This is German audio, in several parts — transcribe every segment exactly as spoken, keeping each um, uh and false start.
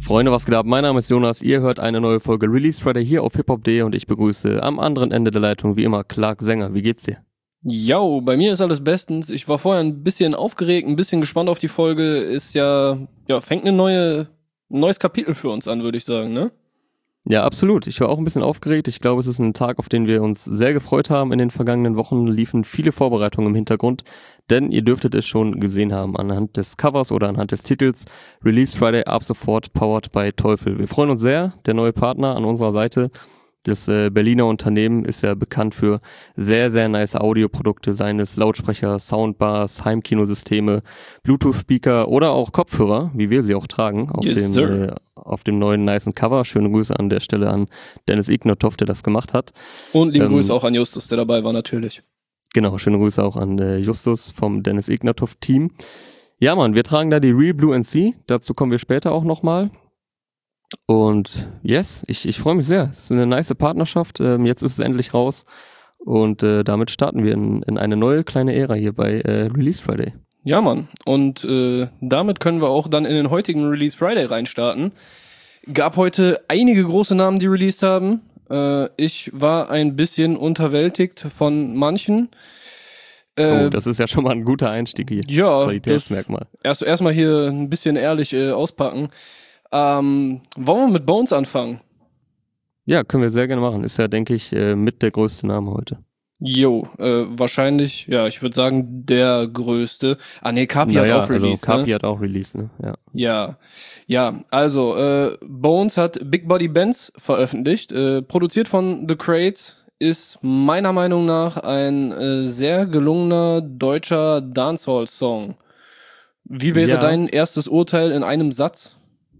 Freunde, was geht ab? Mein Name ist Jonas, ihr hört eine neue Folge Release Friday hier auf Hip-Hop punkt de und ich begrüße am anderen Ende der Leitung wie immer Clark Sänger. Wie geht's dir? Jo, bei mir ist alles bestens. Ich war vorher ein bisschen aufgeregt, ein bisschen gespannt auf die Folge. Ist ja, ja, fängt eine neue, ein neues Kapitel für uns an, würde ich sagen, ne? Ja, absolut. Ich war auch ein bisschen aufgeregt. Ich glaube, es ist ein Tag, auf den wir uns sehr gefreut haben. In den vergangenen Wochen liefen viele Vorbereitungen im Hintergrund, denn ihr dürftet es schon gesehen haben anhand des Covers oder anhand des Titels. Release Friday ab sofort, powered by Teufel. Wir freuen uns sehr. Der neue Partner an unserer Seite, das äh, Berliner Unternehmen, ist ja bekannt für sehr, sehr nice Audioprodukte, seien es Lautsprecher, Soundbars, Heimkinosysteme, Bluetooth-Speaker oder auch Kopfhörer, wie wir sie auch tragen, auf Yes, dem äh, auf dem neuen nicen Cover. Schöne Grüße an der Stelle an Dennis Ignatov, der das gemacht hat. Und liebe Ähm, Grüße auch an Justus, der dabei war, natürlich. Genau, schöne Grüße auch an äh, Justus vom Dennis Ignatov Team. Ja, Mann, wir tragen da die Real Blue N C, dazu kommen wir später auch nochmal. Und yes, ich, ich freue mich sehr. Es ist eine nice Partnerschaft. Ähm, jetzt ist es endlich raus. Und äh, damit starten wir in, in eine neue kleine Ära hier bei äh, Release Friday. Ja, Mann. Und äh, damit können wir auch dann in den heutigen Release Friday reinstarten. Gab heute einige große Namen, die released haben. Äh, ich war ein bisschen unterwältigt von manchen. Äh, Oh, das ist ja schon mal ein guter Einstieg hier. ja, Qualitätsmerkmal. Erst erstmal hier ein bisschen ehrlich äh, auspacken. Ähm, wollen wir mit Bones anfangen? Ja, können wir sehr gerne machen. Ist ja, denke ich, äh, mit der größte Name heute. Jo, äh, wahrscheinlich, ja, ich würde sagen, der größte. Ah, nee, Kapi Naja, hat auch released, also Kapi ne? hat auch released, ne? Ja. Ja, ja, also, äh, Bones hat Big Body Benz veröffentlicht, äh, produziert von The Crates, ist meiner Meinung nach ein äh, sehr gelungener deutscher Dancehall-Song. Wie wäre Ja. dein erstes Urteil in einem Satz?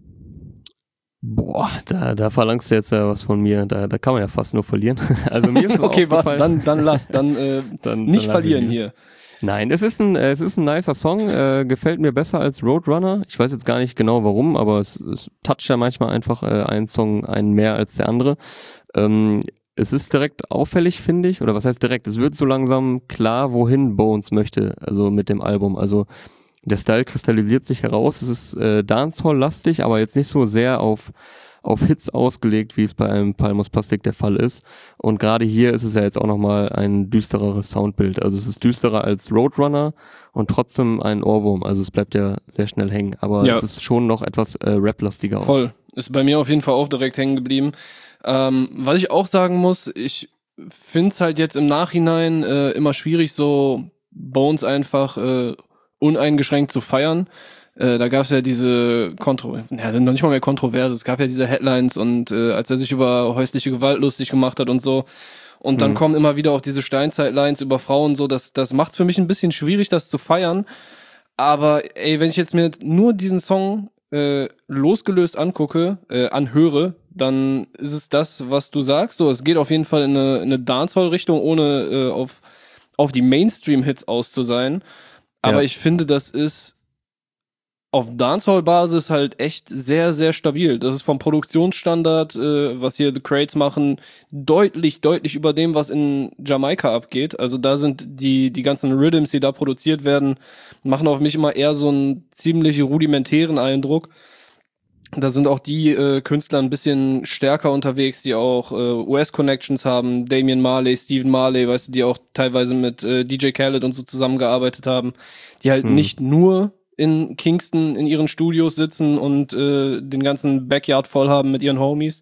Boah, da, da verlangst du jetzt ja was von mir. Da, da kann man ja fast nur verlieren. Also mir ist es Okay, warte, aufgefallen. dann, dann lass, dann, äh, Dann- nicht dann lass verlieren ich hier. Nein, es ist ein, äh, es ist ein nicer Song, äh, gefällt mir besser als Roadrunner. Ich weiß jetzt gar nicht genau warum, aber es, es toucht ja manchmal einfach äh, ein Song einen mehr als der andere. Ähm, es ist direkt auffällig, finde ich, oder was heißt direkt? Es wird so langsam klar, wohin Bones möchte, also mit dem Album. Also der Style kristallisiert sich heraus. Es ist äh, Dancehall-lastig, aber jetzt nicht so sehr auf auf Hits ausgelegt, wie es bei einem Palmos Plastik der Fall ist. Und gerade hier ist es ja jetzt auch nochmal ein düstereres Soundbild. Also es ist düsterer als Roadrunner und trotzdem ein Ohrwurm. Also es bleibt ja sehr schnell hängen. Aber Ja. es ist schon noch etwas äh, Rap-lastiger auch. Voll. Ist bei mir auf jeden Fall auch direkt hängen geblieben. Ähm, was ich auch sagen muss, ich find's halt jetzt im Nachhinein äh, immer schwierig, so Bones einfach äh, uneingeschränkt zu feiern. Äh, da gab's ja diese Kontro, ja, noch nicht mal mehr Kontroverse, es gab ja diese Headlines und äh, als er sich über häusliche Gewalt lustig gemacht hat und so. Und dann Mhm. kommen immer wieder auch diese Steinzeit-Lines über Frauen, so, das, das macht's für mich ein bisschen schwierig, das zu feiern. Aber ey, wenn ich jetzt mir nur diesen Song äh, losgelöst angucke, äh, anhöre, dann ist es das, was du sagst. So, es geht auf jeden Fall in eine, in eine Dancehall-Richtung, ohne äh, auf, auf die Mainstream-Hits aus zu sein. Aber Ja. ich finde, das ist auf Dancehall-Basis halt echt sehr, sehr stabil. Das ist vom Produktionsstandard, äh, was hier The Crates machen, deutlich, deutlich über dem, was in Jamaika abgeht. Also da sind die die ganzen Rhythms, die da produziert werden, machen auf mich immer eher so einen ziemlich rudimentären Eindruck. Da sind auch die äh, Künstler ein bisschen stärker unterwegs, die auch äh, U S-Connections haben. Damian Marley, Stephen Marley, weißt du, die auch teilweise mit äh, D J Khaled und so zusammengearbeitet haben. Die halt Hm. nicht nur in Kingston in ihren Studios sitzen und äh, den ganzen Backyard voll haben mit ihren Homies.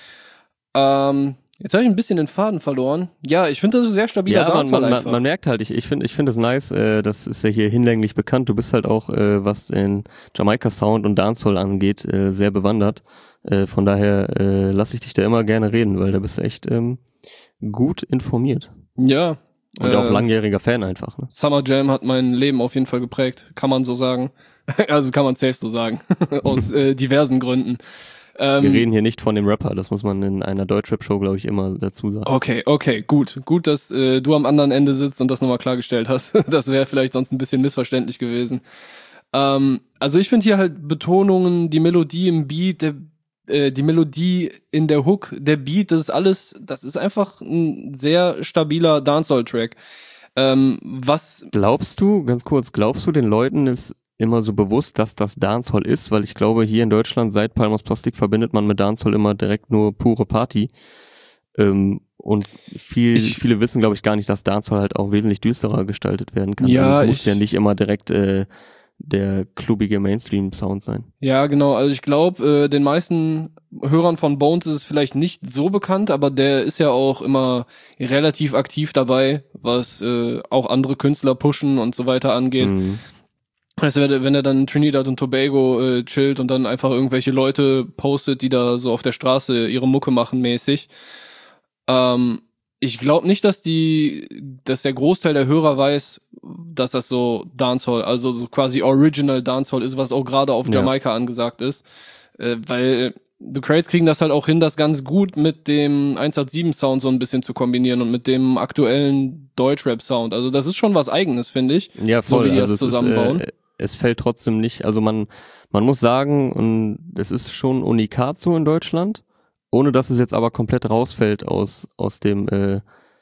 Ähm, jetzt habe ich ein bisschen den Faden verloren. Ja, ich finde, das ist sehr stabiler Ja, man, Dancehall man, man, einfach. man merkt halt, ich, ich finde ich finde es nice, äh, das ist ja hier hinlänglich bekannt, du bist halt auch, äh, was den Jamaika-Sound und Dancehall angeht, äh, sehr bewandert. Äh, von daher äh, lasse ich dich da immer gerne reden, weil da bist du echt ähm, gut informiert. Ja. Und äh, auch langjähriger Fan einfach. Ne? Summer Jam hat mein Leben auf jeden Fall geprägt, kann man so sagen. Also kann man safe so sagen, aus äh, diversen Gründen. Ähm, Wir reden hier nicht von dem Rapper, das muss man in einer Deutschrap-Show, glaube ich, immer dazu sagen. Okay, okay, gut. Gut, dass äh, du am anderen Ende sitzt und das nochmal klargestellt hast. Das wäre vielleicht sonst ein bisschen missverständlich gewesen. Ähm, also ich finde hier halt Betonungen, die Melodie im Beat, der, äh, die Melodie in der Hook, der Beat, das ist alles, das ist einfach ein sehr stabiler Dancehall-Track. Ähm, was, Glaubst du, ganz kurz, glaubst du, den Leuten ist immer so bewusst, dass das Dancehall ist, weil ich glaube, hier in Deutschland seit Palm aus Plastik verbindet man mit Dancehall immer direkt nur pure Party. Ähm, und viel, Ich- viele wissen, glaube ich, gar nicht, dass Dancehall halt auch wesentlich düsterer gestaltet werden kann. Ja, also es muss ich- ja nicht immer direkt äh, der klubige Mainstream-Sound sein. Ja, genau. Also ich glaube, äh, den meisten Hörern von Bones ist es vielleicht nicht so bekannt, aber der ist ja auch immer relativ aktiv dabei, was äh, auch andere Künstler pushen und so weiter angeht. Mhm. Also wenn er- wenn er dann in Trinidad und Tobago äh, chillt und dann einfach irgendwelche Leute postet, die da so auf der Straße ihre Mucke machen mäßig. Ähm, ich glaube nicht, dass die, dass der Großteil der Hörer weiß, dass das so Dancehall, also so quasi Original Dancehall ist, was auch gerade auf Ja. Jamaika angesagt ist. Äh, weil The Crates kriegen das halt auch hin, das ganz gut mit dem eins acht sieben Sound so ein bisschen zu kombinieren und mit dem aktuellen Deutschrap-Sound. Also das ist schon was Eigenes, finde ich. Ja, voll. So wie die also das es zusammenbauen. Ist, äh, es fällt trotzdem nicht, also man, man muss sagen, und es ist schon unikat so in Deutschland, ohne dass es jetzt aber komplett rausfällt aus, aus dem, äh,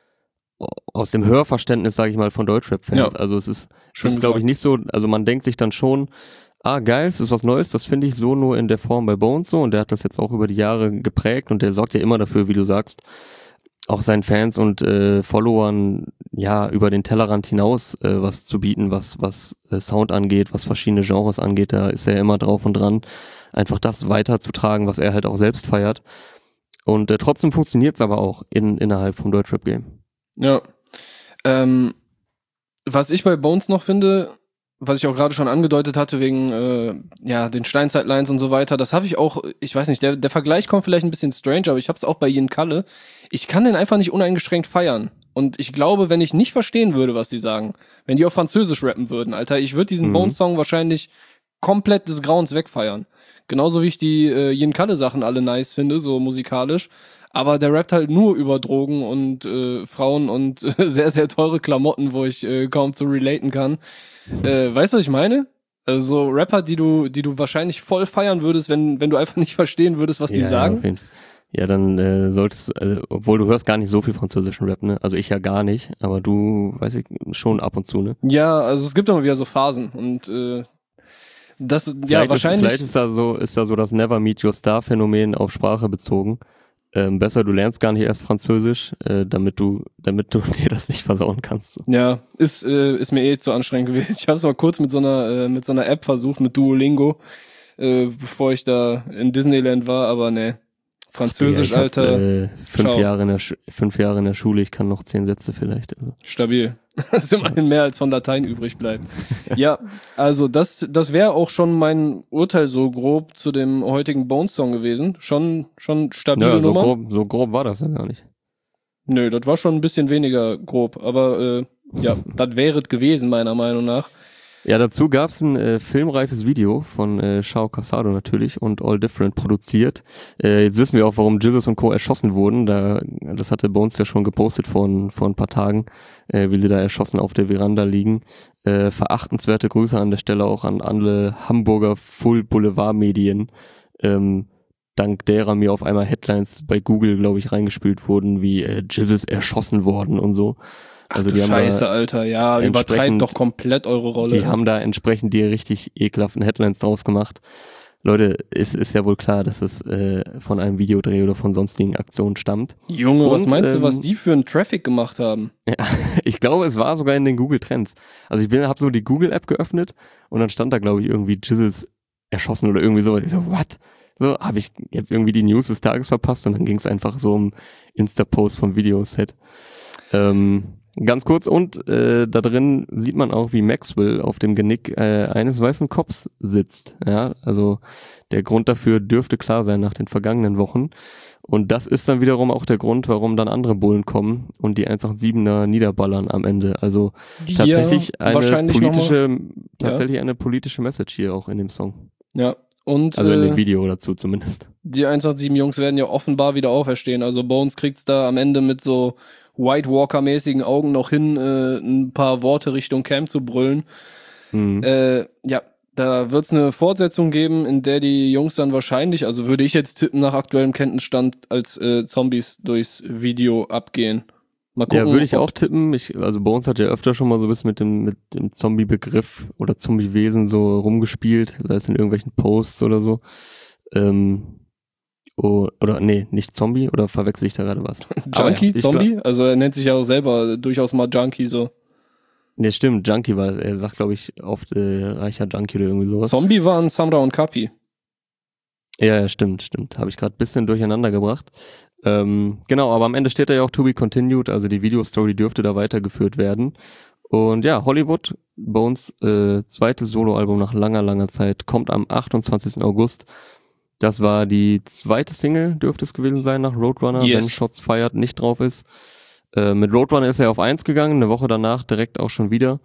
aus dem Hörverständnis, sage ich mal, von Deutschrap-Fans. Ja. Also es ist, es Schön ist glaube ich gesagt. nicht so, also man denkt sich dann schon, ah geil, es ist was Neues, das finde ich so nur in der Form bei Bones so, und der hat das jetzt auch über die Jahre geprägt und der sorgt ja immer dafür, wie du sagst, auch seinen Fans und äh, Followern ja über den Tellerrand hinaus äh, was zu bieten, was was äh, Sound angeht, was verschiedene Genres angeht, da ist er immer drauf und dran, einfach das weiterzutragen, was er halt auch selbst feiert. Und äh, trotzdem funktioniert's aber auch in, innerhalb vom Deutschrap-Game. Ja. Ähm, was ich bei Bones noch finde, was ich auch gerade schon angedeutet hatte, wegen äh, ja den Steinzeit-Lines und so weiter, das habe ich auch, ich weiß nicht, der, der Vergleich kommt vielleicht ein bisschen strange, aber ich habe es auch bei Ian Kalle. Ich kann den einfach nicht uneingeschränkt feiern. Und ich glaube, wenn ich nicht verstehen würde, was die sagen, wenn die auf Französisch rappen würden, Alter, ich würde diesen Mhm. Bones-Song wahrscheinlich komplett des Grauens wegfeiern. Genauso wie ich die äh, Ian Kalle-Sachen alle nice finde, so musikalisch. Aber der rappt halt nur über Drogen und äh, Frauen und äh, sehr, sehr teure Klamotten, wo ich äh, kaum zu relaten kann. Äh, weißt du, was ich meine? Also so Rapper, die du, die du wahrscheinlich voll feiern würdest, wenn, wenn du einfach nicht verstehen würdest, was die Ja, sagen. auf jeden Fall. Ja, dann äh, solltest du, also, obwohl du hörst gar nicht so viel französischen Rap, ne? Also ich ja gar nicht, aber du, weiß ich, schon ab und zu, ne? Ja, also es gibt immer wieder so Phasen und äh, das, ja, Vielleicht wahrscheinlich. Ist, vielleicht ist da so, ist da so das Never Meet Your Star Phänomen auf Sprache bezogen. Ähm, besser, du lernst gar nicht erst Französisch, äh, damit du, damit du dir das nicht versauen kannst. Ja, ist, äh, ist mir eh zu anstrengend gewesen. Ich habe es mal kurz mit so einer, äh, mit so einer App versucht, mit Duolingo, äh, bevor ich da in Disneyland war, aber ne. Französisch, Digga, ich hatte, Alter, äh, fünf ciao. Jahre in der Schu- fünf Jahre in der Schule, ich kann noch zehn Sätze vielleicht. Also. Stabil. Das ist immerhin mehr, als von Latein übrig bleibt. Ja, also das, das wäre auch schon mein Urteil so grob zu dem heutigen Bones-Song gewesen. Schon, schon stabile Ja, so Nummer. grob, so grob war das ja gar nicht. Nö, das war schon ein bisschen weniger grob, aber äh, ja, das wäre es gewesen, meiner Meinung nach. Ja, dazu gab's ein äh, filmreifes Video von äh, Shao Casado natürlich und All Different produziert. Äh, jetzt wissen wir auch, warum Jesus und Co. erschossen wurden. Da, das hatte Bones ja schon gepostet vor, ein- vor ein paar Tagen, äh, wie sie da erschossen auf der Veranda liegen. Äh, verachtenswerte Grüße an der Stelle auch an alle Hamburger Full Boulevard Medien, ähm, dank derer mir auf einmal Headlines bei Google, glaube ich, reingespült wurden, wie äh, Jesus erschossen worden und so. Also Ach die du haben Scheiße, da, Alter. Ja, übertreibt entsprechend- doch komplett eure Rolle. die haben da entsprechend die richtig ekelhaften Headlines draus gemacht. Leute, es ist ja wohl klar, dass es äh, von einem Videodreh oder von sonstigen Aktionen stammt. Junge, was Und, meinst du, was ähm, die für einen Traffic gemacht haben? Ich glaube, es war sogar in den Google Trends. Also ich bin, habe so die Google App geöffnet und dann stand da, glaube ich, irgendwie Jizzes erschossen oder irgendwie sowas. Ich so, what? So, habe ich jetzt irgendwie die News des Tages verpasst und dann ging es einfach so um Insta-Post vom Videoset. Ähm, ganz kurz, und äh, da drin sieht man auch, wie Maxwell auf dem Genick äh, eines weißen Cops sitzt. Ja, also der Grund dafür dürfte klar sein nach den vergangenen Wochen. Und das ist dann wiederum auch der Grund, warum dann andere Bullen kommen und die eins acht siebener niederballern am Ende. Also Die tatsächlich ja eine wahrscheinlich politische, tatsächlich eine politische Message hier auch in dem Song. Ja, und Also in dem äh, Video dazu zumindest. die eins acht sieben Jungs werden ja offenbar wieder auferstehen. Also Bones kriegt's da am Ende mit so White Walker-mäßigen Augen noch hin, äh, ein paar Worte Richtung Camp zu brüllen. Mhm. Äh, ja, da wird's eine Fortsetzung geben, in der die Jungs dann wahrscheinlich, also würde ich jetzt tippen nach aktuellem Kenntnisstand, als äh, Zombies durchs Video abgehen. Mal gucken, Ja, würde ich ob- auch tippen. Ich, also Bones hat ja öfter schon mal so ein bisschen mit dem, mit dem Zombie-Begriff oder Zombie-Wesen so rumgespielt, sei es in irgendwelchen Posts oder so. Ähm, oh, oder nee, nicht Zombie, oder verwechsel ich da gerade was? Aber Junkie, ja, ich glaub- Zombie? Also er nennt sich ja auch selber durchaus mal Junkie so. Nee, stimmt, Junkie war das. Er sagt, glaube ich, oft äh, reicher Junkie oder irgendwie sowas. Zombie waren Samra und Kapi. Ja, ja, stimmt, stimmt. Habe ich gerade ein bisschen durcheinander gebracht. Ähm, genau, aber am Ende steht da ja auch To Be Continued, also die Videostory dürfte da weitergeführt werden. Und ja, Hollywood, Bones äh, zweites Soloalbum nach langer, langer Zeit, kommt am achtundzwanzigsten August. Das war die zweite Single, dürfte es gewesen sein, nach Roadrunner, Yes. wenn Shots Fired nicht drauf ist. Äh, mit Roadrunner ist er auf eins gegangen, eine Woche danach direkt auch schon wieder.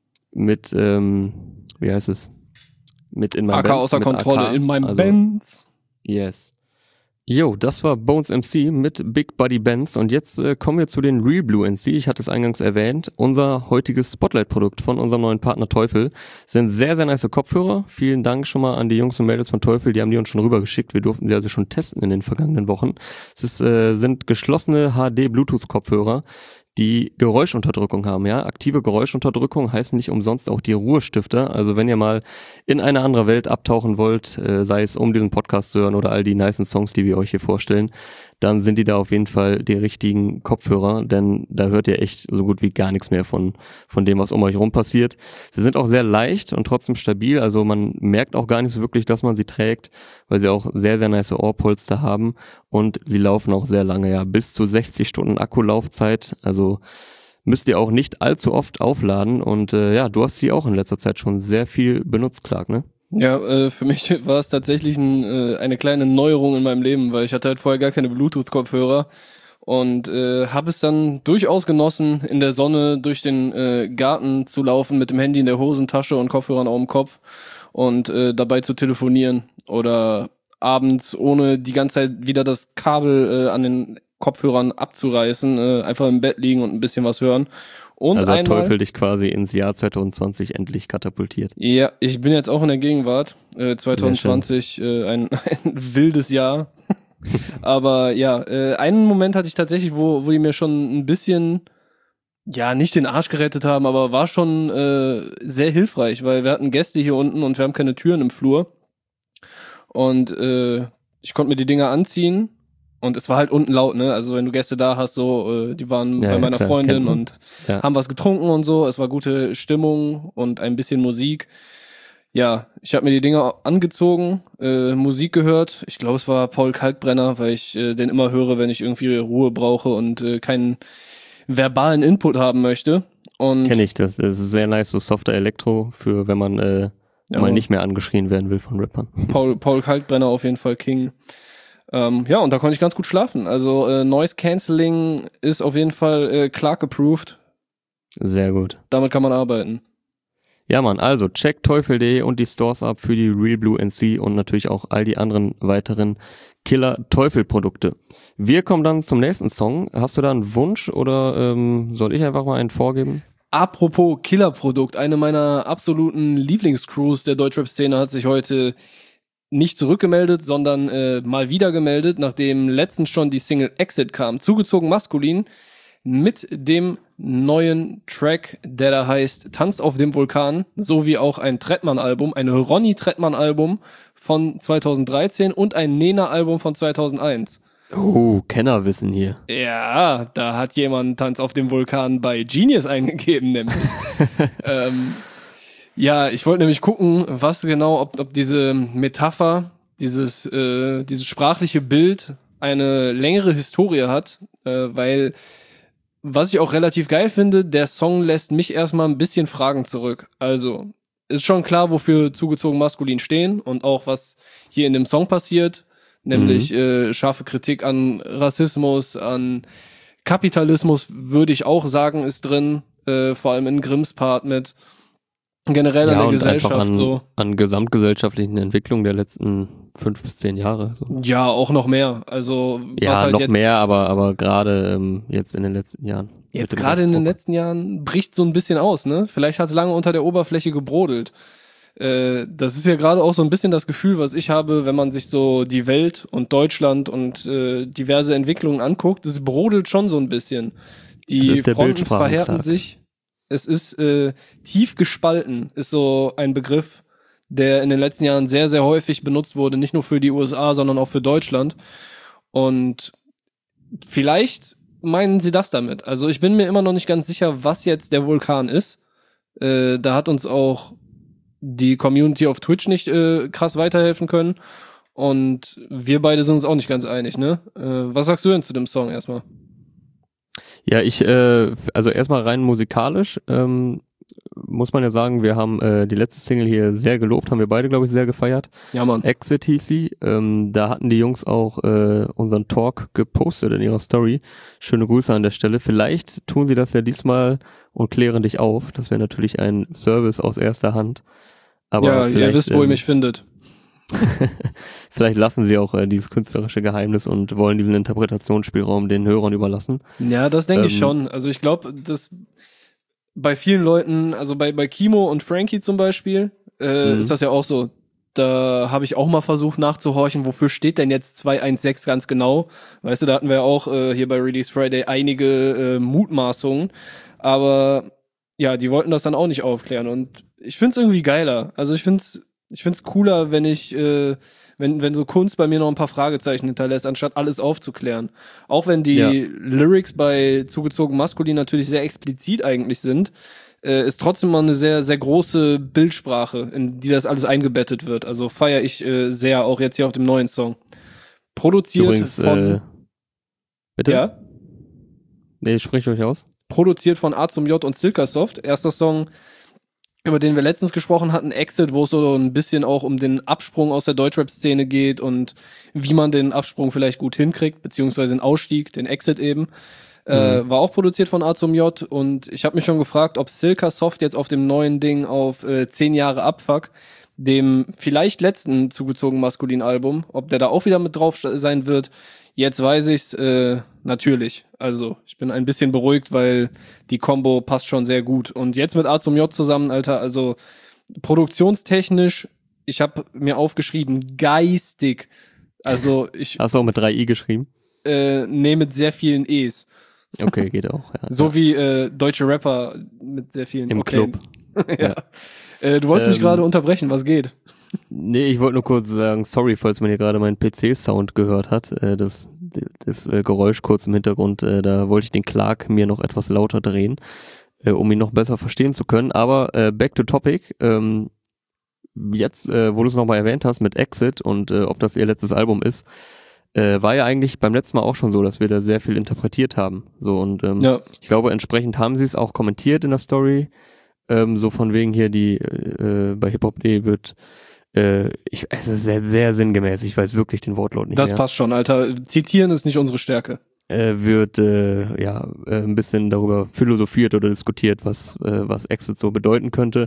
Mit, ähm, wie heißt es? Mit In My A K Benz, außer mit Kontrolle A K, in meinem also, Benz. Yes. Jo, das war Bones M C mit Big Buddy Benz und jetzt äh, kommen wir zu den Real Blue N C. Ich hatte es eingangs erwähnt. Unser heutiges Spotlight-Produkt von unserem neuen Partner Teufel sind sehr, sehr nice Kopfhörer. Vielen Dank schon mal an die Jungs und Mädels von Teufel, die haben die uns schon rübergeschickt. Wir durften sie also schon testen in den vergangenen Wochen. Es ist, äh, sind geschlossene H D-Bluetooth-Kopfhörer, die Geräuschunterdrückung haben, ja. Aktive Geräuschunterdrückung heißen nicht umsonst auch die Ruhestifter. Also wenn ihr mal in eine andere Welt abtauchen wollt, äh, sei es um diesen Podcast zu hören oder all die nicen Songs, die wir euch hier vorstellen, dann sind die da auf jeden Fall die richtigen Kopfhörer, denn da hört ihr echt so gut wie gar nichts mehr von, von dem, was um euch rum passiert. Sie sind auch sehr leicht und trotzdem stabil, also man merkt auch gar nicht so wirklich, dass man sie trägt, weil sie auch sehr, sehr nice Ohrpolster haben und sie laufen auch sehr lange, ja, bis zu sechzig Stunden Akkulaufzeit, also müsst ihr auch nicht allzu oft aufladen und äh, ja, du hast die auch in letzter Zeit schon sehr viel benutzt, Clark, ne? Ja, äh, für mich war es tatsächlich ein, äh, eine kleine Neuerung in meinem Leben, weil ich hatte halt vorher gar keine Bluetooth-Kopfhörer und äh, habe es dann durchaus genossen, in der Sonne durch den äh, Garten zu laufen mit dem Handy in der Hosentasche und Kopfhörern auf dem Kopf und äh, dabei zu telefonieren oder abends, ohne die ganze Zeit wieder das Kabel äh, an den Kopfhörern abzureißen, äh, einfach im Bett liegen und ein bisschen was hören. Und Also hat einmal, Teufel dich quasi ins Jahr zwanzig zwanzig endlich katapultiert. ja, ich bin jetzt auch in der Gegenwart. Äh, zwanzig zwanzig, äh, ein, ein wildes Jahr. Aber ja, äh, einen Moment hatte ich tatsächlich, wo, wo die mir schon ein bisschen, ja, nicht den Arsch gerettet haben, aber war schon äh, sehr hilfreich, weil wir hatten Gäste hier unten und wir haben keine Türen im Flur. Und äh, ich konnte mir die Dinger anziehen. Und es war halt unten laut, ne? Also wenn du Gäste da hast, so, äh, die waren Ja, bei ja, meiner klar, Freundin kennt man. und Ja. haben was getrunken und so. Es war gute Stimmung und ein bisschen Musik. Ja, ich habe mir die Dinger angezogen, äh, Musik gehört. Ich glaube, es war Paul Kalkbrenner, weil ich äh, den immer höre, wenn ich irgendwie Ruhe brauche und äh, keinen verbalen Input haben möchte. Und Kenne ich, das, das ist sehr nice, so softer Elektro, für wenn man äh, Ja. mal nicht mehr angeschrien werden will von Rappern. Paul, Paul Kalkbrenner auf jeden Fall King. Ähm, ja, und da konnte ich ganz gut schlafen. Also äh, Noise Cancelling ist auf jeden Fall äh, Clark approved. Sehr gut. Damit kann man arbeiten. Ja, Mann, also check teufel punkt de und die Stores ab für die Real Blue N C und natürlich auch all die anderen weiteren Killer-Teufel-Produkte. Wir kommen dann zum nächsten Song. Hast du da einen Wunsch oder ähm, soll ich einfach mal einen vorgeben? Apropos Killerprodukt, eine meiner absoluten Lieblingscrews der Deutschrap-Szene hat sich heute nicht zurückgemeldet, sondern äh, mal wieder gemeldet, nachdem letztens schon die Single Exit kam. Zugezogen maskulin mit dem neuen Track, der da heißt Tanz auf dem Vulkan, sowie auch ein Trettmann-Album, ein Ronny Trettmann-Album von zweitausenddreizehn und ein Nena-Album von zweitausendeins. Oh, Kennerwissen hier. Ja, da hat jemand Tanz auf dem Vulkan bei Genius eingegeben, nämlich. ähm, ja, ich wollte nämlich gucken, was genau, ob, ob diese Metapher, dieses, äh, dieses sprachliche Bild eine längere Historie hat, äh, weil was ich auch relativ geil finde, der Song lässt mich erstmal ein bisschen Fragen zurück. Also, ist schon klar, wofür zugezogen maskulin stehen und auch was hier in dem Song passiert, nämlich äh, scharfe Kritik an Rassismus, an Kapitalismus, würde ich auch sagen, ist drin, äh, vor allem in Grimms Part mit generell Ja, an der und Gesellschaft einfach an, so. an gesamtgesellschaftlichen Entwicklungen der letzten fünf bis zehn Jahre. So. Ja, auch noch mehr. Also Ja, was halt noch jetzt, mehr, aber aber gerade ähm, jetzt in den letzten Jahren. Jetzt Mit dem gerade in den Rechtsruck. letzten Jahren bricht so ein bisschen aus, ne? Vielleicht hat es lange unter der Oberfläche gebrodelt. Äh, das ist ja gerade auch so ein bisschen das Gefühl, was ich habe, wenn man sich so die Welt und Deutschland und äh, diverse Entwicklungen anguckt. Es brodelt schon so ein bisschen. Die ist der Fronten verhärten Bildsprachenklag. sich. Es ist äh, tief gespalten, ist so ein Begriff, der in den letzten Jahren sehr, sehr häufig benutzt wurde, nicht nur für die U S A, sondern auch für Deutschland. Und vielleicht meinen sie das damit. Also ich bin mir immer noch nicht ganz sicher, was jetzt der Vulkan ist. Äh, da hat uns auch die Community auf Twitch nicht äh, krass weiterhelfen können. Und wir beide sind uns auch nicht ganz einig, ne? Äh, was sagst du denn zu dem Song erstmal? Ja, ich, äh, also erstmal rein musikalisch, ähm, muss man ja sagen, wir haben äh, die letzte Single hier sehr gelobt, haben wir beide, glaube ich, sehr gefeiert. Ja, Mann. Exit hieß sie. Ähm, da hatten die Jungs auch äh, unseren Talk gepostet in ihrer Story. Schöne Grüße an der Stelle. Vielleicht tun sie das ja diesmal und klären dich auf. Das wäre natürlich ein Service aus erster Hand. Aber ja, ihr wisst, wo ähm, ihr mich findet. vielleicht lassen sie auch äh, dieses künstlerische Geheimnis und wollen diesen Interpretationsspielraum den Hörern überlassen. Ja, das denke ich Ähm, schon. Also ich glaube, dass bei vielen Leuten, also bei, bei Kimo und Frankie zum Beispiel, äh, Mhm. ist das ja auch so. Da habe ich auch mal versucht nachzuhorchen, wofür steht denn jetzt zwei eins sechs ganz genau? Weißt du, da hatten wir ja auch äh, hier bei Release Friday einige äh, Mutmaßungen. Aber ja, die wollten das dann auch nicht aufklären. Und ich find's irgendwie geiler. Also ich find's, ich find's cooler, wenn ich, äh, wenn, wenn so Kunst bei mir noch ein paar Fragezeichen hinterlässt, anstatt alles aufzuklären. Auch wenn die Ja. Lyrics bei Zugezogen Maskulin natürlich sehr explizit eigentlich sind, äh, ist trotzdem mal eine sehr, sehr große Bildsprache, in die das alles eingebettet wird. Also feiere ich äh, sehr, auch jetzt hier auf dem neuen Song. Produziert Übrigens, von, äh, bitte? ja, Nee, spricht euch aus. produziert von A zum J und Silkasoft. Erster Song, über den wir letztens gesprochen hatten, Exit, wo es so ein bisschen auch um den Absprung aus der Deutschrap-Szene geht und wie man den Absprung vielleicht gut hinkriegt, beziehungsweise den Ausstieg, den Exit eben. Äh, war auch produziert von A zum J und ich habe mich schon gefragt, ob Silkasoft jetzt auf dem neuen Ding auf äh, zehn Jahre Abfuck, dem vielleicht letzten zugezogen maskulinen Album, ob der da auch wieder mit drauf sein wird. Jetzt weiß ich's äh, natürlich. Also ich bin ein bisschen beruhigt, weil die Combo passt schon sehr gut. Und jetzt mit A zum J zusammen, Alter, also produktionstechnisch, ich habe mir aufgeschrieben, geistig. Also ich Hast du auch mit drei i geschrieben? äh, nehme mit sehr vielen E's. Okay, geht auch. Ja. So wie äh, deutsche Rapper mit sehr vielen Im okay. Club. ja. Äh, du wolltest mich Ähm, gerade unterbrechen, was geht? Nee, ich wollte nur kurz sagen, sorry, falls man hier gerade meinen P C-Sound gehört hat. Äh, das das äh, Geräusch kurz im Hintergrund, äh, da wollte ich den Clark mir noch etwas lauter drehen, äh, um ihn noch besser verstehen zu können. Aber äh, back to topic. Ähm, jetzt, äh, wo du es nochmal erwähnt hast mit Exit und äh, ob das ihr letztes Album ist, äh, war ja eigentlich beim letzten Mal auch schon so, dass wir da sehr viel interpretiert haben. So und ähm, Ja. ich glaube, entsprechend haben sie es auch kommentiert in der Story. Ähm, so von wegen hier, die äh, bei hiphop.de wird äh, ich, es ist sehr, sehr sinngemäß, ich weiß wirklich den Wortlaut nicht Das mehr. passt schon, Alter. Zitieren ist nicht unsere Stärke. Äh, wird äh, ja äh, ein bisschen darüber philosophiert oder diskutiert, was äh, was Exit so bedeuten könnte.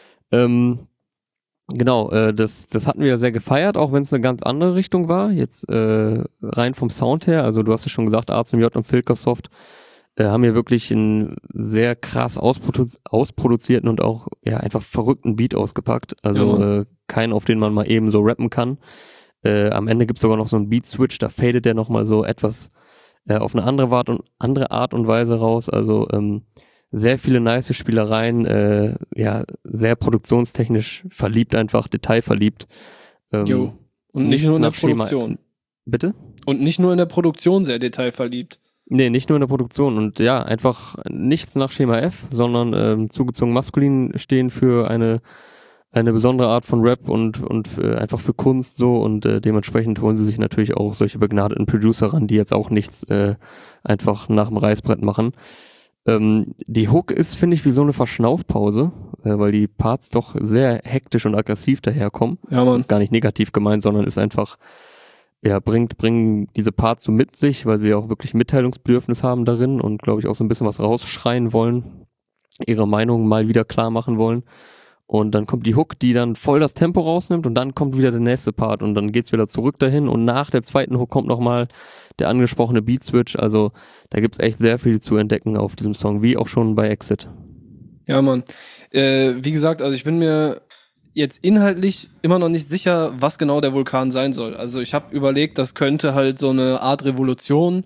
Ähm, genau, äh, das das hatten wir ja sehr gefeiert, auch wenn es eine ganz andere Richtung war. Jetzt äh, rein vom Sound her, also du hast ja schon gesagt, A zum J und Silkasoft äh, haben hier wirklich einen sehr krass ausprodu- ausproduzierten und auch ja einfach verrückten Beat ausgepackt. Also Ja. äh, keinen, auf den man mal eben so rappen kann. Äh, am Ende gibt's sogar noch so einen Beat-Switch, da fadet der nochmal so etwas äh, auf eine andere Art und andere Art und Weise raus. Also ähm, sehr viele nice Spielereien, äh, ja, sehr produktionstechnisch verliebt einfach, detailverliebt. Ähm, Jo. Und nicht nichts nur in der nach Schema- Produktion. Bitte? Und nicht nur in der Produktion sehr detailverliebt. Nee, nicht nur in der Produktion und ja, einfach nichts nach Schema F, sondern ähm, zugezogen maskulin stehen für eine eine besondere Art von Rap und und äh, einfach für Kunst so und äh, dementsprechend holen sie sich natürlich auch solche begnadeten Producer ran, die jetzt auch nichts äh, einfach nach dem Reißbrett machen. Ähm, die Hook ist, finde ich, wie so eine Verschnaufpause, äh, weil die Parts doch sehr hektisch und aggressiv daherkommen. Ja, Das Mann. ist gar nicht negativ gemeint, sondern ist einfach ja, bringt, bringen diese Parts so mit sich, weil sie auch wirklich Mitteilungsbedürfnis haben darin und glaube ich auch so ein bisschen was rausschreien wollen, ihre Meinung mal wieder klar machen wollen. Und dann kommt die Hook, die dann voll das Tempo rausnimmt und dann kommt wieder der nächste Part und dann geht's wieder zurück dahin und nach der zweiten Hook kommt nochmal der angesprochene Beat-Switch. Also da gibt's echt sehr viel zu entdecken auf diesem Song, wie auch schon bei Exit. Ja, Mann. Äh, wie gesagt, also ich bin mir jetzt inhaltlich immer noch nicht sicher, was genau der Vulkan sein soll. Also ich habe überlegt, das könnte halt so eine Art Revolution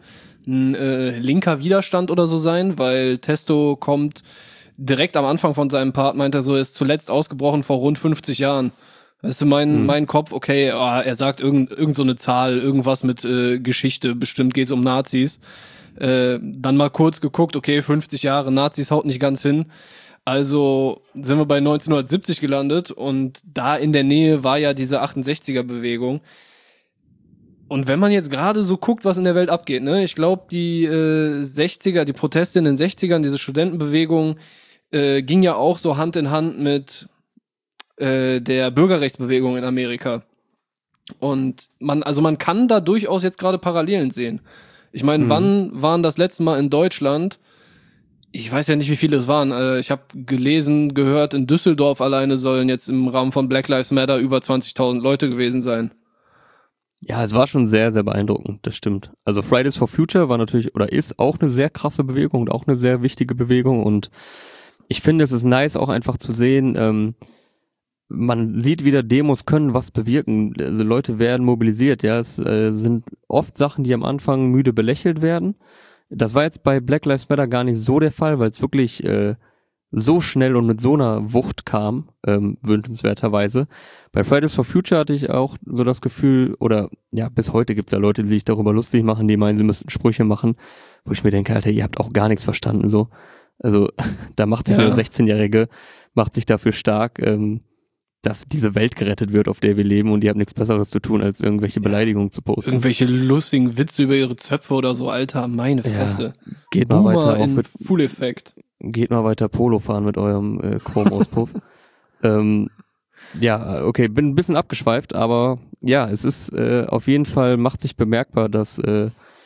ein äh, linker Widerstand oder so sein, weil Testo kommt direkt am Anfang von seinem Part, meint er so, ist zuletzt ausgebrochen vor rund fünfzig Jahren. Weißt du, mein, mhm. mein Kopf, okay, oh, er sagt irgend, irgend so eine Zahl, irgendwas mit äh, Geschichte, bestimmt geht's um Nazis. Äh, dann mal kurz geguckt, okay, fünfzig Jahre, Nazis haut nicht ganz hin. Also sind wir bei neunzehnhundertsiebzig gelandet und da in der Nähe war ja diese achtundsechziger-Bewegung. Und wenn man jetzt gerade so guckt, was in der Welt abgeht, ne, ich glaube, die äh, sechziger, die Proteste in den sechzigern, diese Studentenbewegung, äh, ging ja auch so Hand in Hand mit äh, der Bürgerrechtsbewegung in Amerika. Und man, also man kann da durchaus jetzt gerade Parallelen sehen. Ich meine, mhm. wann waren das letzte Mal in Deutschland? Ich weiß ja nicht, wie viele es waren. Äh, ich habe gelesen, gehört, in Düsseldorf alleine sollen jetzt im Rahmen von Black Lives Matter über zwanzigtausend Leute gewesen sein. Ja, es war schon sehr, sehr beeindruckend, das stimmt. Also Fridays for Future war natürlich oder ist auch eine sehr krasse Bewegung und auch eine sehr wichtige Bewegung und ich finde, es ist nice auch einfach zu sehen, ähm, man sieht wieder, Demos können was bewirken, also Leute werden mobilisiert, ja, es äh, sind oft Sachen, die am Anfang müde belächelt werden. Das war jetzt bei Black Lives Matter gar nicht so der Fall, weil es wirklich äh, so schnell und mit so einer Wucht kam, ähm, wünschenswerterweise. Bei Fridays for Future hatte ich auch so das Gefühl, oder ja, bis heute gibt's ja Leute, die sich darüber lustig machen, die meinen, sie müssten Sprüche machen, wo ich mir denke, Alter, ihr habt auch gar nichts verstanden, so. Also, da macht sich ja. eine sechzehnjährige, macht sich dafür stark, ähm, dass diese Welt gerettet wird, auf der wir leben und die haben nichts Besseres zu tun, als irgendwelche Beleidigungen zu posten. Irgendwelche lustigen Witze über ihre Zöpfe oder so, Alter, meine Fresse. Ja, geht mal Boomer weiter. Auch in mit Full-Effekt. Geht mal weiter Polo fahren mit eurem äh, Chromauspuff. ähm, ja, okay, bin ein bisschen abgeschweift, aber ja, es ist äh, auf jeden Fall, macht sich bemerkbar, dass äh,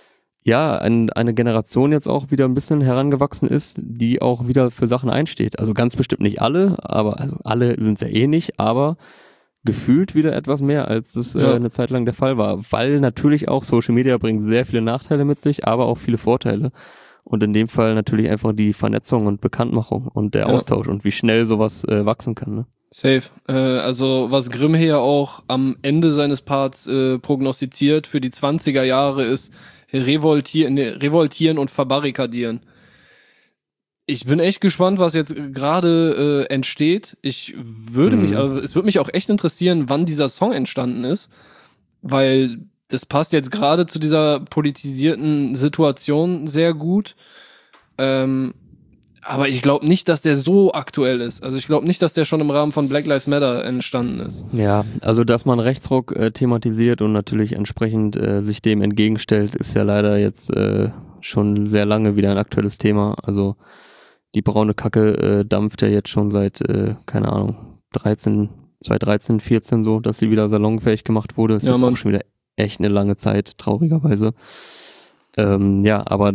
ja ein, eine Generation jetzt auch wieder ein bisschen herangewachsen ist, die auch wieder für Sachen einsteht. Also ganz bestimmt nicht alle, aber also alle sind es ja eh nicht, aber gefühlt wieder etwas mehr, als es äh, Ja. eine Zeit lang der Fall war. Weil natürlich auch Social Media bringt sehr viele Nachteile mit sich, aber auch viele Vorteile. Und in dem Fall natürlich einfach die Vernetzung und Bekanntmachung und der Ja. Austausch und wie schnell sowas äh, wachsen kann. Ne? Safe. Äh, also was Grimm hier auch am Ende seines Parts äh, prognostiziert für die zwanziger Jahre ist revoltieren, nee, revoltieren und verbarrikadieren. Ich bin echt gespannt, was jetzt gerade äh, entsteht. Ich würde Mhm. mich, also es würde mich auch echt interessieren, wann dieser Song entstanden ist, weil das passt jetzt gerade zu dieser politisierten Situation sehr gut. Ähm, aber ich glaube nicht, dass der so aktuell ist. Also ich glaube nicht, dass der schon im Rahmen von Black Lives Matter entstanden ist. Ja, also dass man Rechtsruck äh, thematisiert und natürlich entsprechend äh, sich dem entgegenstellt, ist ja leider jetzt äh, schon sehr lange wieder ein aktuelles Thema. Also die braune Kacke äh, dampft ja jetzt schon seit, äh, keine Ahnung, dreizehn, zweitausenddreizehn, vierzehn so, dass sie wieder salonfähig gemacht wurde. Ist Ja, jetzt Mann. auch schon wieder echt eine lange Zeit, traurigerweise. Ähm, ja, aber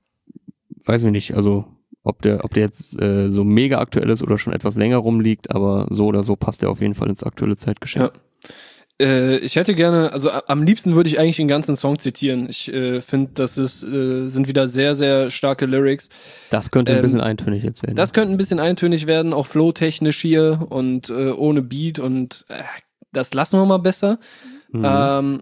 weiß ich nicht, also ob der, ob der jetzt äh, so mega aktuell ist oder schon etwas länger rumliegt, aber so oder so passt er auf jeden Fall ins aktuelle Zeitgeschehen. Ja. Äh, ich hätte gerne, also a- am liebsten würde ich eigentlich den ganzen Song zitieren. Ich äh, finde, das ist, äh, sind wieder sehr, sehr starke Lyrics. Das könnte ein Ähm, bisschen eintönig jetzt werden. Das könnte ein bisschen eintönig werden, auch flow-technisch hier und äh, ohne Beat und äh, das lassen wir mal besser. Mhm. Ähm,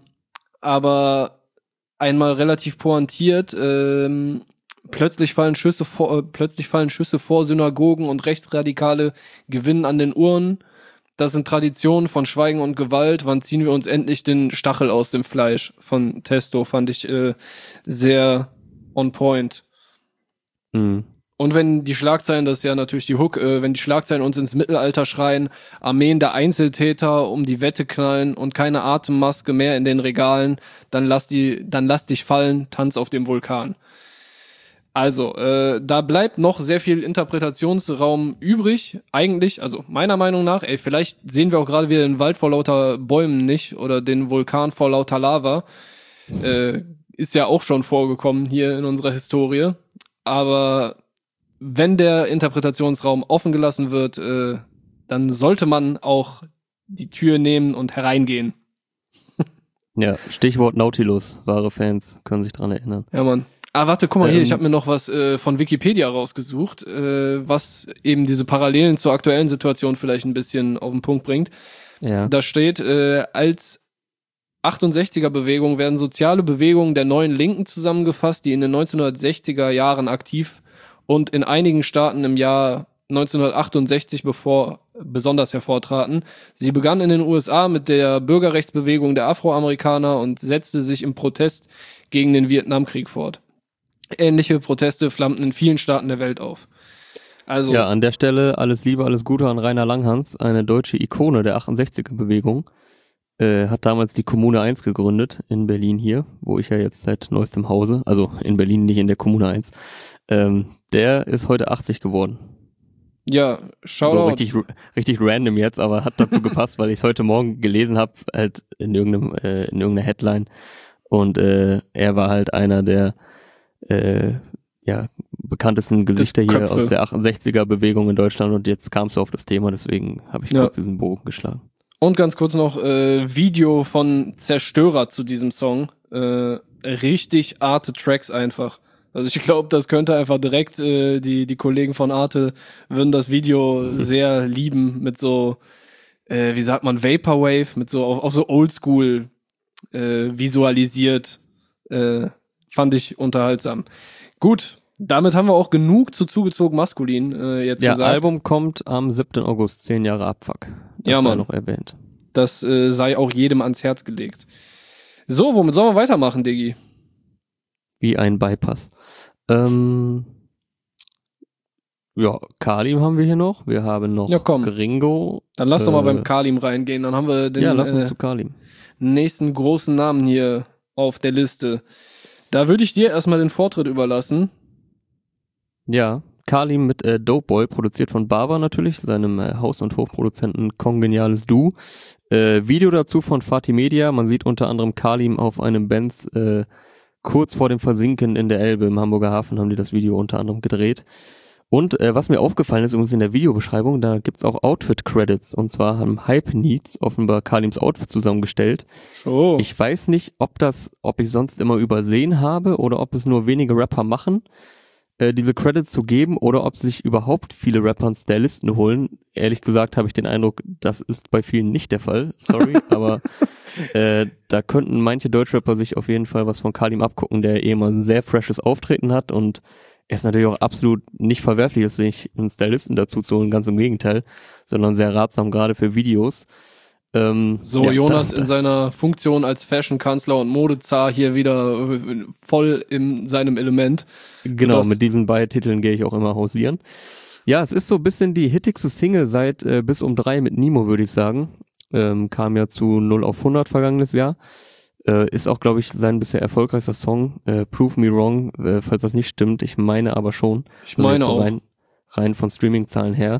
aber einmal relativ pointiert, ähm, plötzlich fallen Schüsse vor, äh, plötzlich fallen Schüsse vor Synagogen und Rechtsradikale gewinnen an den Urnen. Das sind Traditionen von Schweigen und Gewalt. Wann ziehen wir uns endlich den Stachel aus dem Fleisch? Von Testo fand ich äh, sehr on point. Mhm. Und wenn die Schlagzeilen, das ist ja natürlich die Hook, äh, wenn die Schlagzeilen uns ins Mittelalter schreien, Armeen der Einzeltäter um die Wette knallen und keine Atemmaske mehr in den Regalen, dann lass die, dann lass dich fallen, tanz auf dem Vulkan. Also, äh, da bleibt noch sehr viel Interpretationsraum übrig, eigentlich, also meiner Meinung nach, ey, vielleicht sehen wir auch gerade wieder den Wald vor lauter Bäumen nicht oder den Vulkan vor lauter Lava, äh, ist ja auch schon vorgekommen hier in unserer Historie, aber wenn der Interpretationsraum offen gelassen wird, äh, dann sollte man auch die Tür nehmen und hereingehen. Ja, Stichwort Nautilus. Wahre Fans können sich dran erinnern. Ja, Mann. Ah, warte, guck mal hier, Ähm, ich habe mir noch was äh, von Wikipedia rausgesucht, äh, was eben diese Parallelen zur aktuellen Situation vielleicht ein bisschen auf den Punkt bringt. Ja. Da steht, äh, als achtundsechziger-Bewegung werden soziale Bewegungen der neuen Linken zusammengefasst, die in den neunzehnhundertsechziger Jahren aktiv und in einigen Staaten im Jahr neunzehnhundertachtundsechzig bevor besonders hervortraten. Sie begann in den U S A mit der Bürgerrechtsbewegung der Afroamerikaner und setzte sich im Protest gegen den Vietnamkrieg fort. Ähnliche Proteste flammten in vielen Staaten der Welt auf. Also, ja, an der Stelle alles Liebe, alles Gute an Rainer Langhans, eine deutsche Ikone der achtundsechziger-Bewegung. Äh, hat damals die Kommune eins gegründet in Berlin hier, wo ich ja jetzt seit neuestem hause, also in Berlin, nicht in der Kommune eins. Ähm, der ist heute achtzig geworden. Ja, schau so richtig, richtig random jetzt, aber hat dazu gepasst, weil ich es heute Morgen gelesen habe, halt in irgendeinem, äh, in irgendeiner Headline. Und äh, er war halt einer der äh, ja, bekanntesten Gesichter hier aus der achtundsechziger-Bewegung in Deutschland und jetzt kam es auf das Thema, deswegen habe ich ja. kurz diesen Bogen geschlagen. Und ganz kurz noch äh, Video von Zerstörer zu diesem Song. Äh, richtig Arte Tracks einfach. Also ich glaube, das könnte einfach direkt, äh, die die Kollegen von Arte würden das Video sehr lieben mit so, äh, wie sagt man, Vaporwave, mit so, auf, auf so Oldschool äh, visualisiert. Äh, fand ich unterhaltsam. Gut, damit haben wir auch genug zu zugezogen maskulin äh, jetzt ja, gesagt. Ja, Album kommt am siebten August, zehn Jahre Abfuck. Das ja, sei noch erwähnt. Das äh, sei auch jedem ans Herz gelegt. So, womit sollen wir weitermachen, Diggi? Wie ein Bypass. Ähm, ja, Kalim haben wir hier noch. Wir haben noch ja, komm. Gringo. Dann lass äh, doch mal beim Kalim reingehen. Dann haben wir den ja, lass uns äh, zu Kalim. nächsten großen Namen hier auf der Liste. Da würde ich dir erstmal den Vortritt überlassen. Ja, Kalim mit äh, Dope Boy, produziert von Baba natürlich, seinem äh, Haus- und Hofproduzenten Kongeniales Du. Äh, Video dazu von Fatih Media. Man sieht unter anderem Kalim auf einem Benz äh, kurz vor dem Versinken in der Elbe im Hamburger Hafen haben die das Video unter anderem gedreht. Und äh, was mir aufgefallen ist, übrigens in der Videobeschreibung, da gibt's auch Outfit-Credits. Und zwar haben Hype Needs offenbar Kalims Outfit zusammengestellt. Oh. Ich weiß nicht, ob das, ob ich sonst immer übersehen habe oder ob es nur wenige Rapper machen, äh, diese Credits zu geben oder ob sich überhaupt viele Rapper einen Stylisten holen. Ehrlich gesagt habe ich den Eindruck, das ist bei vielen nicht der Fall. Sorry, aber äh, da könnten manche Deutschrapper sich auf jeden Fall was von Kalim abgucken, der eh immer ein sehr freshes Auftreten hat und es ist natürlich auch absolut nicht verwerflich, sich einen Stylisten dazu zu holen, ganz im Gegenteil, sondern sehr ratsam, gerade für Videos. Ähm, so, ja, Jonas da, in seiner Funktion als Fashion-Kanzler und Modezar hier wieder voll in seinem Element. Genau, das, mit diesen Beititeln gehe ich auch immer hausieren. Ja, es ist so ein bisschen die hittigste Single seit äh, Bis um drei mit Nimo, würde ich sagen. Ähm, kam ja zu null auf hundert vergangenes Jahr. Äh, ist auch, glaube ich, sein bisher erfolgreichster Song. Äh, Prove Me Wrong, äh, falls das nicht stimmt. Ich meine aber schon. Ich meine also auch. Rein, rein von Streaming-Zahlen her.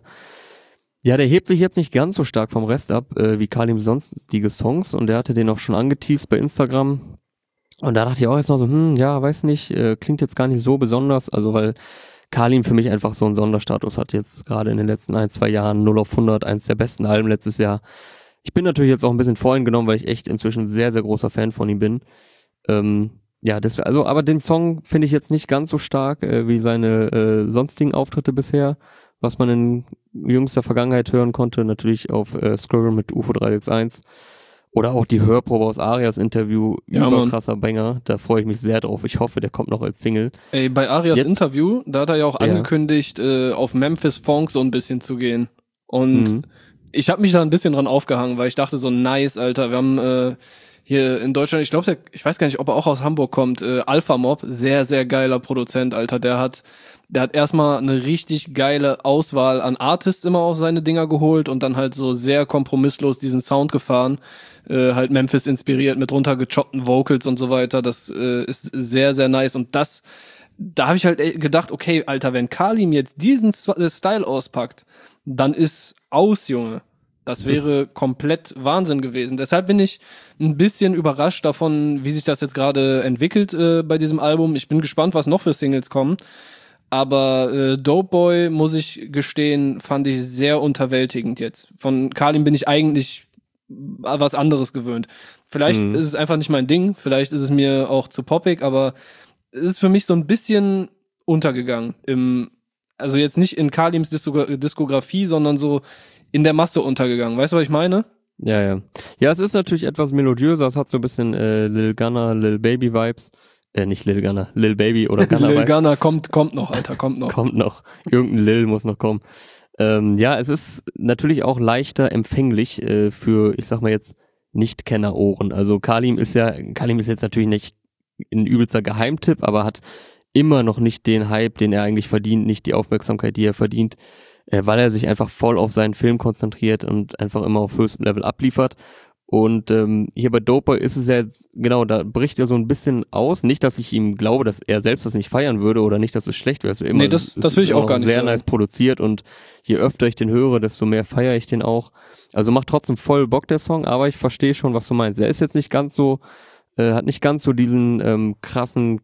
Ja, der hebt sich jetzt nicht ganz so stark vom Rest ab, äh, wie Kalim sonstige Songs. Und der hatte den auch schon angeteased bei Instagram. Und da dachte ich auch jetzt noch so, hm, ja, weiß nicht, äh, klingt jetzt gar nicht so besonders. Also, weil Kalim für mich einfach so einen Sonderstatus hat. Jetzt gerade in den letzten ein, zwei Jahren. null auf hundert, eins der besten Alben letztes Jahr. Ich bin natürlich jetzt auch ein bisschen voreingenommen, weil ich echt inzwischen sehr, sehr großer Fan von ihm bin. Ähm, ja, das, also, aber den Song finde ich jetzt nicht ganz so stark äh, wie seine äh, sonstigen Auftritte bisher, was man in jüngster Vergangenheit hören konnte, natürlich auf äh, Squirrel mit U F O drei sechs eins oder auch die Hörprobe aus Arias Interview, ja, überkrasser Banger, da freue ich mich sehr drauf. Ich hoffe, der kommt noch als Single. Ey, bei Arias jetzt, Interview, da hat er ja auch ja. angekündigt, äh, auf Memphis Funk so ein bisschen zu gehen. Und mhm. ich habe mich da ein bisschen dran aufgehangen, weil ich dachte so, nice, Alter, wir haben äh, hier in Deutschland, ich glaube, ich weiß gar nicht, ob er auch aus Hamburg kommt, äh, Alpha Mob, sehr, sehr geiler Produzent, Alter, der hat der hat erstmal eine richtig geile Auswahl an Artists immer auf seine Dinger geholt und dann halt so sehr kompromisslos diesen Sound gefahren, äh, halt Memphis inspiriert mit runtergechoppten Vocals und so weiter, das äh, ist sehr, sehr nice und das, da habe ich halt gedacht, okay, Alter, wenn Kalim jetzt diesen Style auspackt, dann ist aus, Junge. Das wäre komplett Wahnsinn gewesen. Deshalb bin ich ein bisschen überrascht davon, wie sich das jetzt gerade entwickelt äh, bei diesem Album. Ich bin gespannt, was noch für Singles kommen. Aber äh, Dope Boy, muss ich gestehen, fand ich sehr unterwältigend jetzt. Von Kalim bin ich eigentlich was anderes gewöhnt. Vielleicht mhm. ist es einfach nicht mein Ding, vielleicht ist es mir auch zu poppig, aber es ist für mich so ein bisschen untergegangen. Im, also jetzt nicht in Kalims Diskografie, sondern so in der Masse untergegangen. Weißt du, was ich meine? Ja, ja. Ja, es ist natürlich etwas melodiöser, es hat so ein bisschen äh, Lil Gunna, Lil Baby Vibes. Äh, nicht Lil Gunna, Lil Baby oder Gunna Lil Vibes. Gunna kommt, kommt noch, Alter, kommt noch. Kommt noch. Irgendein Lil muss noch kommen. Ähm, ja, es ist natürlich auch leichter empfänglich äh, für, ich sag mal jetzt, Nicht-Kenner-Ohren. Also Kalim ist ja, Kalim ist jetzt natürlich nicht ein übelster Geheimtipp, aber hat immer noch nicht den Hype, den er eigentlich verdient, nicht die Aufmerksamkeit, die er verdient, äh, weil er sich einfach voll auf seinen Film konzentriert und einfach immer auf höchstem Level abliefert. Und ähm, hier bei Dope ist es ja jetzt, genau, da bricht er so ein bisschen aus. Nicht, dass ich ihm glaube, dass er selbst das nicht feiern würde oder nicht, dass es schlecht wäre. Also immer, Nee, das, es das will ist ich auch immer gar nicht sehr sagen. nice produziert und je öfter ich den höre, desto mehr feiere ich den auch. Also macht trotzdem voll Bock der Song, aber ich verstehe schon, was du meinst. Er ist jetzt nicht ganz so, äh, hat nicht ganz so diesen ähm, krassen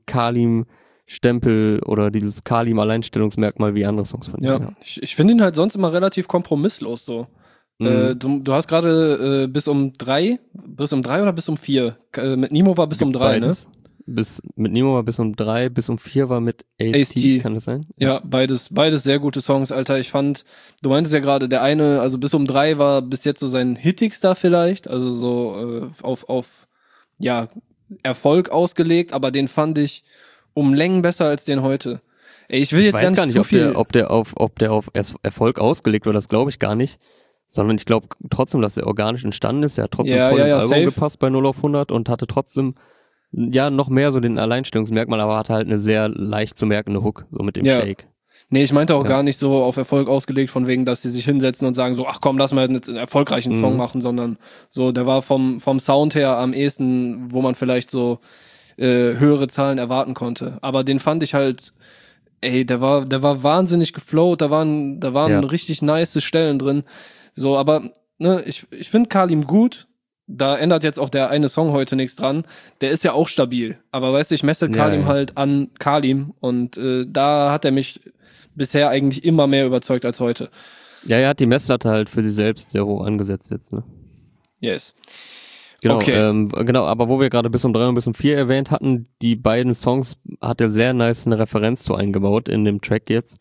Kalim-Stempel oder dieses Kalim-Alleinstellungsmerkmal wie andere Songs von ihm. Ja, ich, ich finde ihn halt sonst immer relativ kompromisslos so. Mhm. Äh, du, du hast gerade äh, bis um drei, bis um drei oder bis um vier? Äh, mit Nemo war bis Gibt's um drei, beides. ne? Bis, mit Nemo war bis um drei, bis um vier war mit Ace Ace T, T. kann das sein? Ja, beides, beides sehr gute Songs, Alter. Ich fand, du meintest ja gerade, der eine, also bis um drei war bis jetzt so sein hittigster vielleicht, also so äh, auf, auf, ja, Erfolg ausgelegt, aber den fand ich um Längen besser als den heute. Ey, ich will Ich jetzt weiß gar nicht, gar nicht, zu ob viel. der, ob der auf, ob der auf Ers- Erfolg ausgelegt war, das glaube ich gar nicht. Sondern ich glaube trotzdem, dass er organisch entstanden ist. Er hat trotzdem Ja, voll ja, ins ja, Album safe. gepasst bei null auf hundert und hatte trotzdem, ja, noch mehr so den Alleinstellungsmerkmal, aber hatte halt eine sehr leicht zu merkende Hook, so mit dem Ja. Shake. Nee, ich meinte auch Ja. gar nicht so auf Erfolg ausgelegt, von wegen, dass sie sich hinsetzen und sagen so, ach komm, lass mal einen erfolgreichen Song Mhm. machen, sondern so, der war vom, vom Sound her am ehesten, wo man vielleicht so äh, höhere Zahlen erwarten konnte. Aber den fand ich halt, ey, der war, der war wahnsinnig geflowt, da waren, da waren Ja. richtig nice Stellen drin. So, aber ne, ich, ich finde Kalim gut. Da ändert jetzt auch der eine Song heute nichts dran. Der ist ja auch stabil. Aber weißt du, ich messe Ja, Kalim ja. halt an Kalim und äh, da hat er mich bisher eigentlich immer mehr überzeugt als heute. Ja, er hat die Messlatte halt für sich selbst sehr hoch angesetzt jetzt, ne? Yes. Genau, Okay. ähm, genau, aber wo wir gerade bis um drei und bis um vier erwähnt hatten, die beiden Songs hat er sehr nice eine Referenz zu eingebaut in dem Track jetzt.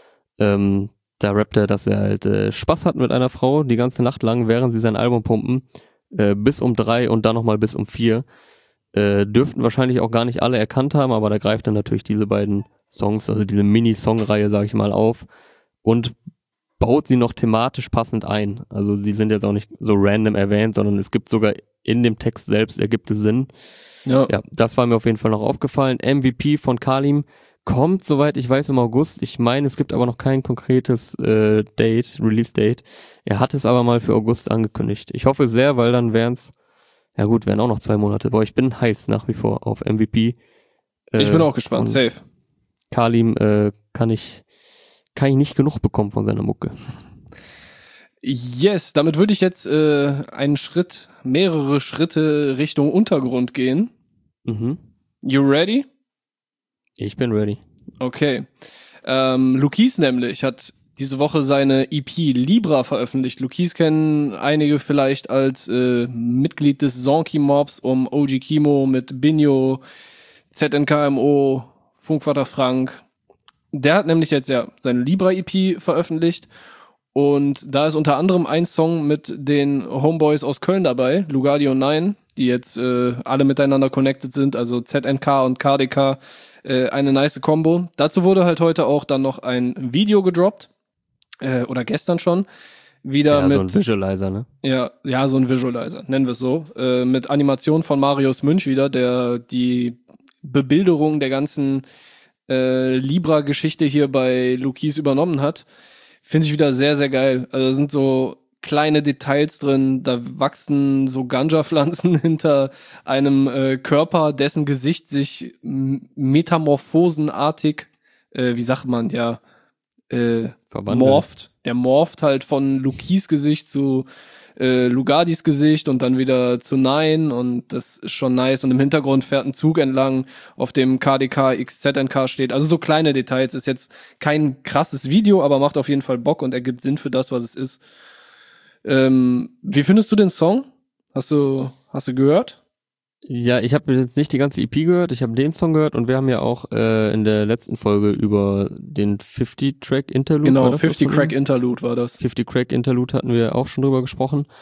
Ähm, da rappt er, dass er halt äh, Spaß hat mit einer Frau die ganze Nacht lang, während sie sein Album pumpen, äh, bis um drei und dann nochmal bis um vier. Äh, dürften wahrscheinlich auch gar nicht alle erkannt haben, aber da greift dann natürlich diese beiden Songs, also diese Mini-Song-Reihe, sag ich mal, auf und baut sie noch thematisch passend ein. Also sie sind jetzt auch nicht so random erwähnt, sondern es gibt sogar in dem Text selbst, ergibt es Sinn. Ja. Ja, das war mir auf jeden Fall noch aufgefallen. M V P von Kalim kommt, soweit ich weiß, im August. Ich meine, es gibt aber noch kein konkretes äh, Date, Release-Date. Er hat es aber mal für August angekündigt. Ich hoffe sehr, weil dann wären es, ja gut, wären auch noch zwei Monate. Boah, ich bin heiß nach wie vor auf M V P. Äh, Ich bin auch gespannt, von safe. Kalim äh, kann ich kann ich nicht genug bekommen von seiner Mucke. Yes, damit würde ich jetzt äh, einen Schritt, mehrere Schritte Richtung Untergrund gehen. Mhm. You ready? Ich bin ready. Okay. Ähm, Lukis nämlich hat diese Woche seine E P Libra veröffentlicht. Lukis kennen einige vielleicht als äh, Mitglied des Zonky Mobs um O G Kimo mit Binho, Z N K M O, Funkvater Frank. Der hat nämlich jetzt ja seine Libra E P veröffentlicht und da ist unter anderem ein Song mit den Homeboys aus Köln dabei, Lugardi und Nine, die jetzt äh, alle miteinander connected sind, also Z N K und K D K, äh, eine nice Combo. Dazu wurde halt heute auch dann noch ein Video gedroppt, äh, oder gestern schon, wieder Ja, mit so ein Visualizer, ne? ja, ja, so ein Visualizer, nennen wir es so. Äh, mit Animation von Marius Münch wieder, der die Bebilderung der ganzen äh, Libra-Geschichte hier bei Lukis übernommen hat. Finde ich wieder sehr, sehr geil. Also da sind so kleine Details drin, da wachsen so Ganja-Pflanzen hinter einem äh, Körper, dessen Gesicht sich m- metamorphosenartig, äh, wie sagt man, ja, äh, Verwandelt. morpht. Der morpht halt von Lukis Gesicht zu äh, Lugardis Gesicht und dann wieder zu Nine und das ist schon nice und im Hintergrund fährt ein Zug entlang, auf dem K D K X Z N K steht. Also so kleine Details, ist jetzt kein krasses Video, aber macht auf jeden Fall Bock und ergibt Sinn für das, was es ist. Ähm, wie findest du den Song? Hast du, hast du gehört? Ja, ich habe jetzt nicht die ganze E P gehört, ich habe den Song gehört und wir haben ja auch äh, in der letzten Folge über den fünfzig Track Interlude. war Genau, das was fünfzig von Crack ihm? Interlude war das. fünfzig Crack Interlude hatten wir auch schon drüber gesprochen.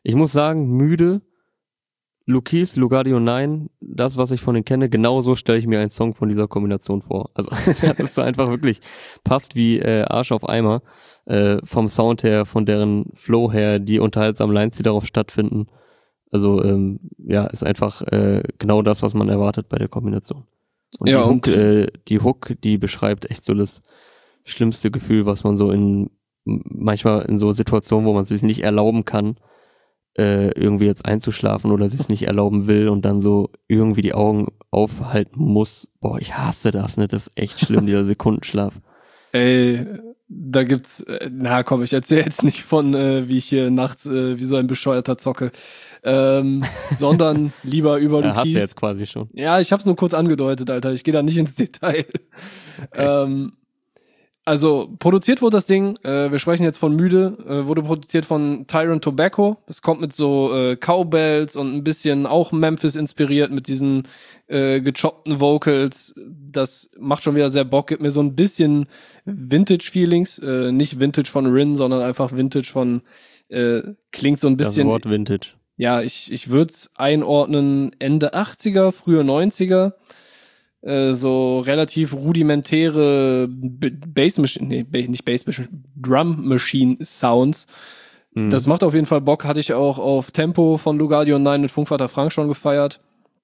Ich muss sagen, müde, Lukies, Lugardio neun, das, was ich von denen kenne, genau so stelle ich mir einen Song von dieser Kombination vor. Also das ist so einfach wirklich, passt wie äh, Arsch auf Eimer, äh, vom Sound her, von deren Flow her, die unterhaltsamen Lines, die darauf stattfinden. Also ähm, ja, ist einfach äh, genau das, was man erwartet bei der Kombination. Und Ja, die Hook, und- äh, die Hook, die beschreibt echt so das schlimmste Gefühl, was man so in manchmal in so Situationen, wo man es sich nicht erlauben kann, äh, irgendwie jetzt einzuschlafen oder sich es nicht erlauben will und dann so irgendwie die Augen aufhalten muss. Boah, ich hasse das, ne? Das ist echt schlimm, dieser Sekundenschlaf. Ey, da gibt's, äh, na komm, ich erzähle jetzt nicht von, äh, wie ich hier nachts äh, wie so ein Bescheuerter zocke, ähm, sondern lieber über Ja, hast du Lukies. jetzt quasi schon. Ja, ich hab's nur kurz angedeutet, Alter. Ich gehe da nicht ins Detail. Ähm, also, produziert wurde das Ding, äh, wir sprechen jetzt von Müde, äh, wurde produziert von Tyrant Tobacco. Das kommt mit so äh, Cowbells und ein bisschen auch Memphis inspiriert mit diesen äh, gechoppten Vocals. Das macht schon wieder sehr Bock, gibt mir so ein bisschen Vintage-Feelings. Äh, nicht Vintage von Rin, sondern einfach Vintage von, äh, klingt so ein Das bisschen... Wort Vintage. Ja, ich, ich würde es einordnen Ende achtziger, frühe neunziger. Äh, so relativ rudimentäre B- Bass Machine, nee, ba- nicht Bass Machine, Drum Machine Sounds. Mhm. Das macht auf jeden Fall Bock. Hatte ich auch auf Tempo von Lugardio neun mit Funkvater Frank schon gefeiert.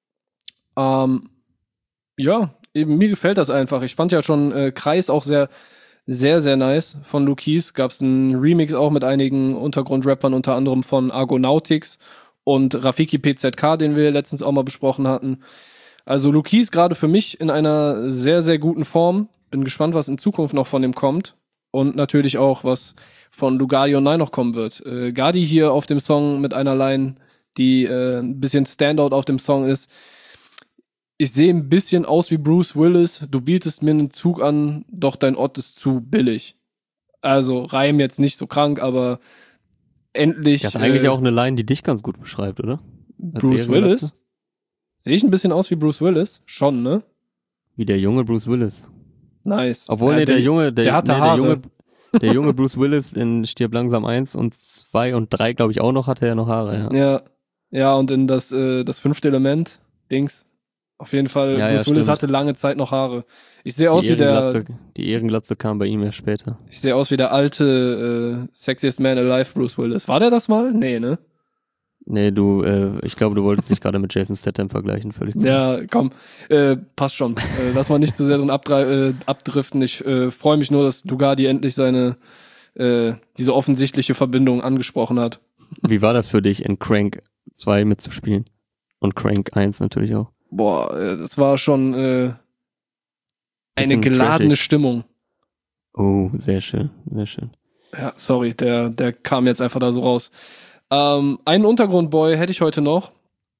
Ähm, ja, eben mir gefällt das einfach. Ich fand ja schon äh, Kreis auch sehr, sehr, sehr nice von Lukies. Gab's einen Remix auch mit einigen Untergrundrappern, unter anderem von Argonautics und Rafiki P Z K, den wir letztens auch mal besprochen hatten. Also Lukies gerade für mich in einer sehr, sehr guten Form. Bin gespannt, was in Zukunft noch von dem kommt. Und natürlich auch, was von Lugardio neun noch kommen wird. Äh, Gadi hier auf dem Song mit einer Line, die äh, ein bisschen Standout auf dem Song ist. Ich sehe ein bisschen aus wie Bruce Willis. Du bietest mir einen Zug an, doch dein Ort ist zu billig. Also Reim jetzt nicht so krank, aber endlich. Das ist eigentlich äh, auch eine Line, die dich ganz gut beschreibt, oder? Als Bruce Ehrenglatze? Willis. Sehe ich ein bisschen aus wie Bruce Willis? Schon, ne? Wie der junge Bruce Willis. Nice. Obwohl, Ja, nee, der, Junge, der, der hatte nee, der Haare. junge, der junge Bruce Willis in Stirb langsam eins und zwei und drei, glaube ich, auch noch, hatte er noch Haare, ja. Ja, ja, und in das, äh, das fünfte Element, Dings. Auf jeden Fall, Ja, ja, Bruce Willis stimmt. hatte lange Zeit noch Haare. Ich sehe aus Die wie der, Ehrenglatze, die Ehrenglatze kam bei ihm erst später. ich sehe aus wie der alte, äh, Sexiest Man Alive Bruce Willis. War der das mal? Nee, ne? Nee, du, äh, ich glaube, du wolltest dich gerade mit Jason Statham vergleichen, völlig zu. Ja, komm, äh, passt schon. äh, lass mal nicht zu sehr drin abdre- äh, abdriften. Ich äh, freue mich nur, dass Lugardi endlich seine, äh, diese offensichtliche Verbindung angesprochen hat. Wie war das für dich, in Crank zwei mitzuspielen? Und Crank eins natürlich auch. Boah, äh, das war schon äh, eine Bisschen geladene trashig. Stimmung. Oh, sehr schön, sehr schön. Ja, sorry, der, der kam jetzt einfach da so raus. Ähm, einen Untergrundboy hätte ich heute noch.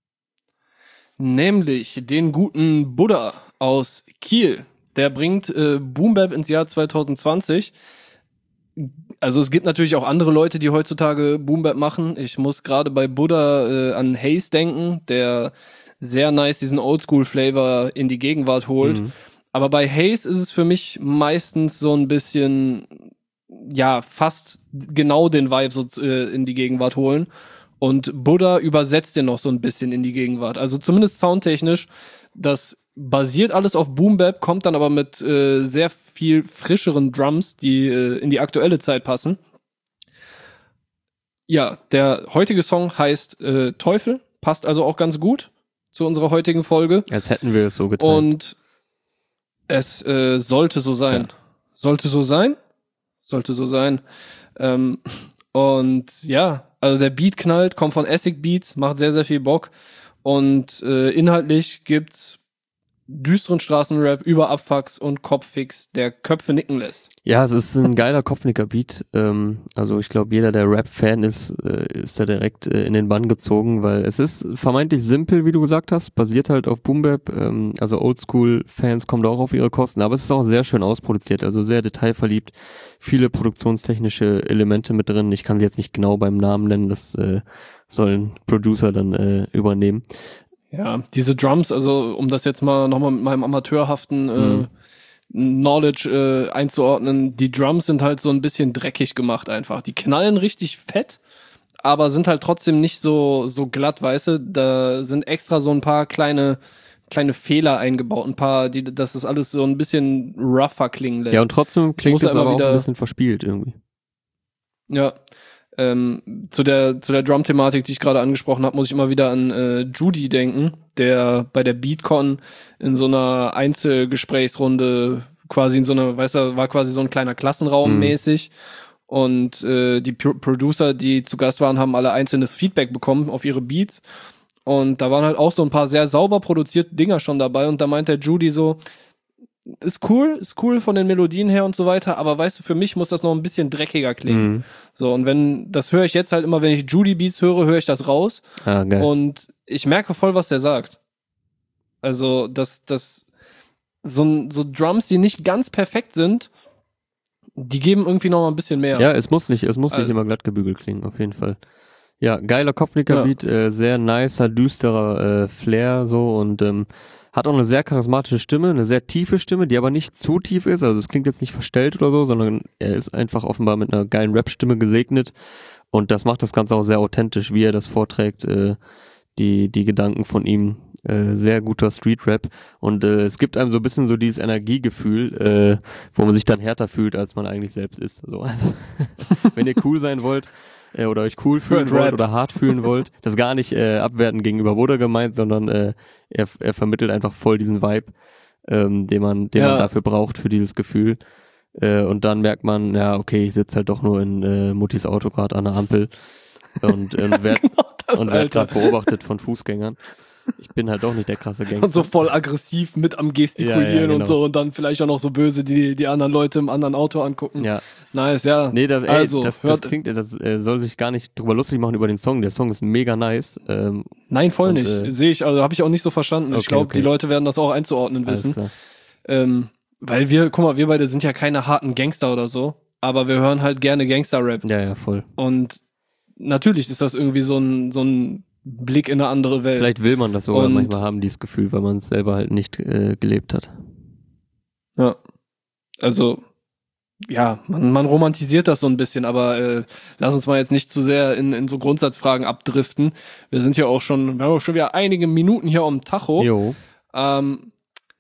Nämlich den guten Buddha aus Kiel. Der bringt äh, Boom Bap ins Jahr zwanzig zwanzig. Also es gibt natürlich auch andere Leute, die heutzutage Boom Bap machen. Ich muss gerade bei Buddha äh, an Haze denken, der sehr nice diesen Oldschool-Flavor in die Gegenwart holt. Mhm. Aber bei Haze ist es für mich meistens so ein bisschen, ja, fast genau den Vibe so äh, in die Gegenwart holen. Und Buddha übersetzt den noch so ein bisschen in die Gegenwart. Also zumindest soundtechnisch, das basiert alles auf Boom Bap, kommt dann aber mit äh, sehr viel frischeren Drums, die äh, in die aktuelle Zeit passen. Ja, der heutige Song heißt äh, Teufel, passt also auch ganz gut zu unserer heutigen Folge. Als hätten wir es so getan. Und es äh, sollte so sein. Ja. Sollte so sein. Sollte so sein. Ähm, und ja, also der Beat knallt, kommt von Essig Beats, macht sehr, sehr viel Bock. Und äh, inhaltlich gibt's düsteren Straßenrap über Abfucks und Kopffix, der Köpfe nicken lässt. Ja, es ist ein geiler Kopfnicker-Beat. Ähm, also ich glaube, jeder, der Rap-Fan ist, äh, ist da direkt äh, in den Bann gezogen, weil es ist vermeintlich simpel, wie du gesagt hast, basiert halt auf Boom Bap. Ähm, also Oldschool-Fans kommen da auch auf ihre Kosten, aber es ist auch sehr schön ausproduziert, also sehr detailverliebt. Viele produktionstechnische Elemente mit drin. Ich kann sie jetzt nicht genau beim Namen nennen, das äh, sollen Producer dann äh, übernehmen. Ja, diese Drums, also um das jetzt mal nochmal mit meinem amateurhaften äh, Mhm. Knowledge äh, einzuordnen, die Drums sind halt so ein bisschen dreckig gemacht einfach. Die knallen richtig fett, aber sind halt trotzdem nicht so so glatt, weißt du? Da sind extra so ein paar kleine kleine Fehler eingebaut, ein paar, die, dass das alles so ein bisschen rougher klingen lässt. Ja, und trotzdem klingt muss es er immer aber auch wieder- ein bisschen verspielt irgendwie. Ja, ähm, zu der zu der Drum-Thematik, die ich gerade angesprochen habe, muss ich immer wieder an äh, Judy denken, der bei der Beatcon in so einer Einzelgesprächsrunde quasi in so einer, weißt du, war quasi so ein kleiner Klassenraum Mhm. mäßig und äh, die Pro- Producer, die zu Gast waren, haben alle einzelnes Feedback bekommen auf ihre Beats und da waren halt auch so ein paar sehr sauber produzierte Dinger schon dabei und da meint der Judy so, ist cool, ist cool von den Melodien her und so weiter, aber weißt du, für mich muss das noch ein bisschen dreckiger klingen. Mhm. So, und wenn, das höre ich jetzt halt immer, wenn ich Judy Beats höre, höre ich das raus. Ah, geil. Und ich merke voll, was der sagt. Also, dass, dass so, so Drums, die nicht ganz perfekt sind, die geben irgendwie noch mal ein bisschen mehr. Ja, es muss nicht, es muss nicht Also- immer glatt gebügelt klingen, auf jeden Fall. Ja, geiler Kopfnicker-Beat, äh, sehr nicer, düsterer äh, Flair so und ähm, hat auch eine sehr charismatische Stimme, eine sehr tiefe Stimme, die aber nicht zu tief ist, also es klingt jetzt nicht verstellt oder so, sondern er ist einfach offenbar mit einer geilen Rap-Stimme gesegnet und das macht das Ganze auch sehr authentisch, wie er das vorträgt, äh, die die Gedanken von ihm, äh, sehr guter Street-Rap und äh, es gibt einem so ein bisschen so dieses Energiegefühl, äh, wo man sich dann härter fühlt, als man eigentlich selbst ist. So, also, wenn ihr cool sein wollt, äh, oder euch cool fühlen Hört wollt Rap. oder hart fühlen wollt. Das ist gar nicht äh, abwertend gegenüber Woda gemeint, sondern äh, er, er vermittelt einfach voll diesen Vibe, ähm, den man, den Ja. man dafür braucht, für dieses Gefühl. Äh, und dann merkt man, ja, okay, ich sitze halt doch nur in äh, Muttis Auto gerade an der Ampel und, ähm, werd, das, und werd Alter. gerade beobachtet von Fußgängern. Ich bin halt doch nicht der krasse Gangster. Und so voll aggressiv mit am Gestikulieren Ja, ja, genau. und so und dann vielleicht auch noch so böse die, die anderen Leute im anderen Auto angucken. Ja, Nice, ja. nee, das, ey, also, das, das hört, klingt, das äh, soll sich gar nicht drüber lustig machen über den Song. Der Song ist mega nice. Ähm, nein, voll und, nicht. äh, Sehe ich, also habe ich auch nicht so verstanden. Okay, ich glaube, okay. die Leute werden das auch einzuordnen alles wissen. klar. Ähm, weil wir, guck mal, wir beide sind ja keine harten Gangster oder so, aber wir hören halt gerne Gangster-Rap. Ja, ja, voll. Und natürlich ist das irgendwie so ein, so ein Blick in eine andere Welt. Vielleicht will man das sogar Und- manchmal haben, dieses Gefühl, weil man es selber halt nicht äh, gelebt hat. Ja. Also, ja, man, man romantisiert das so ein bisschen, aber äh, lass uns mal jetzt nicht zu sehr in, in so Grundsatzfragen abdriften. Wir sind ja auch schon, wir haben auch schon wieder einige Minuten hier am Tacho. Jo. Ähm,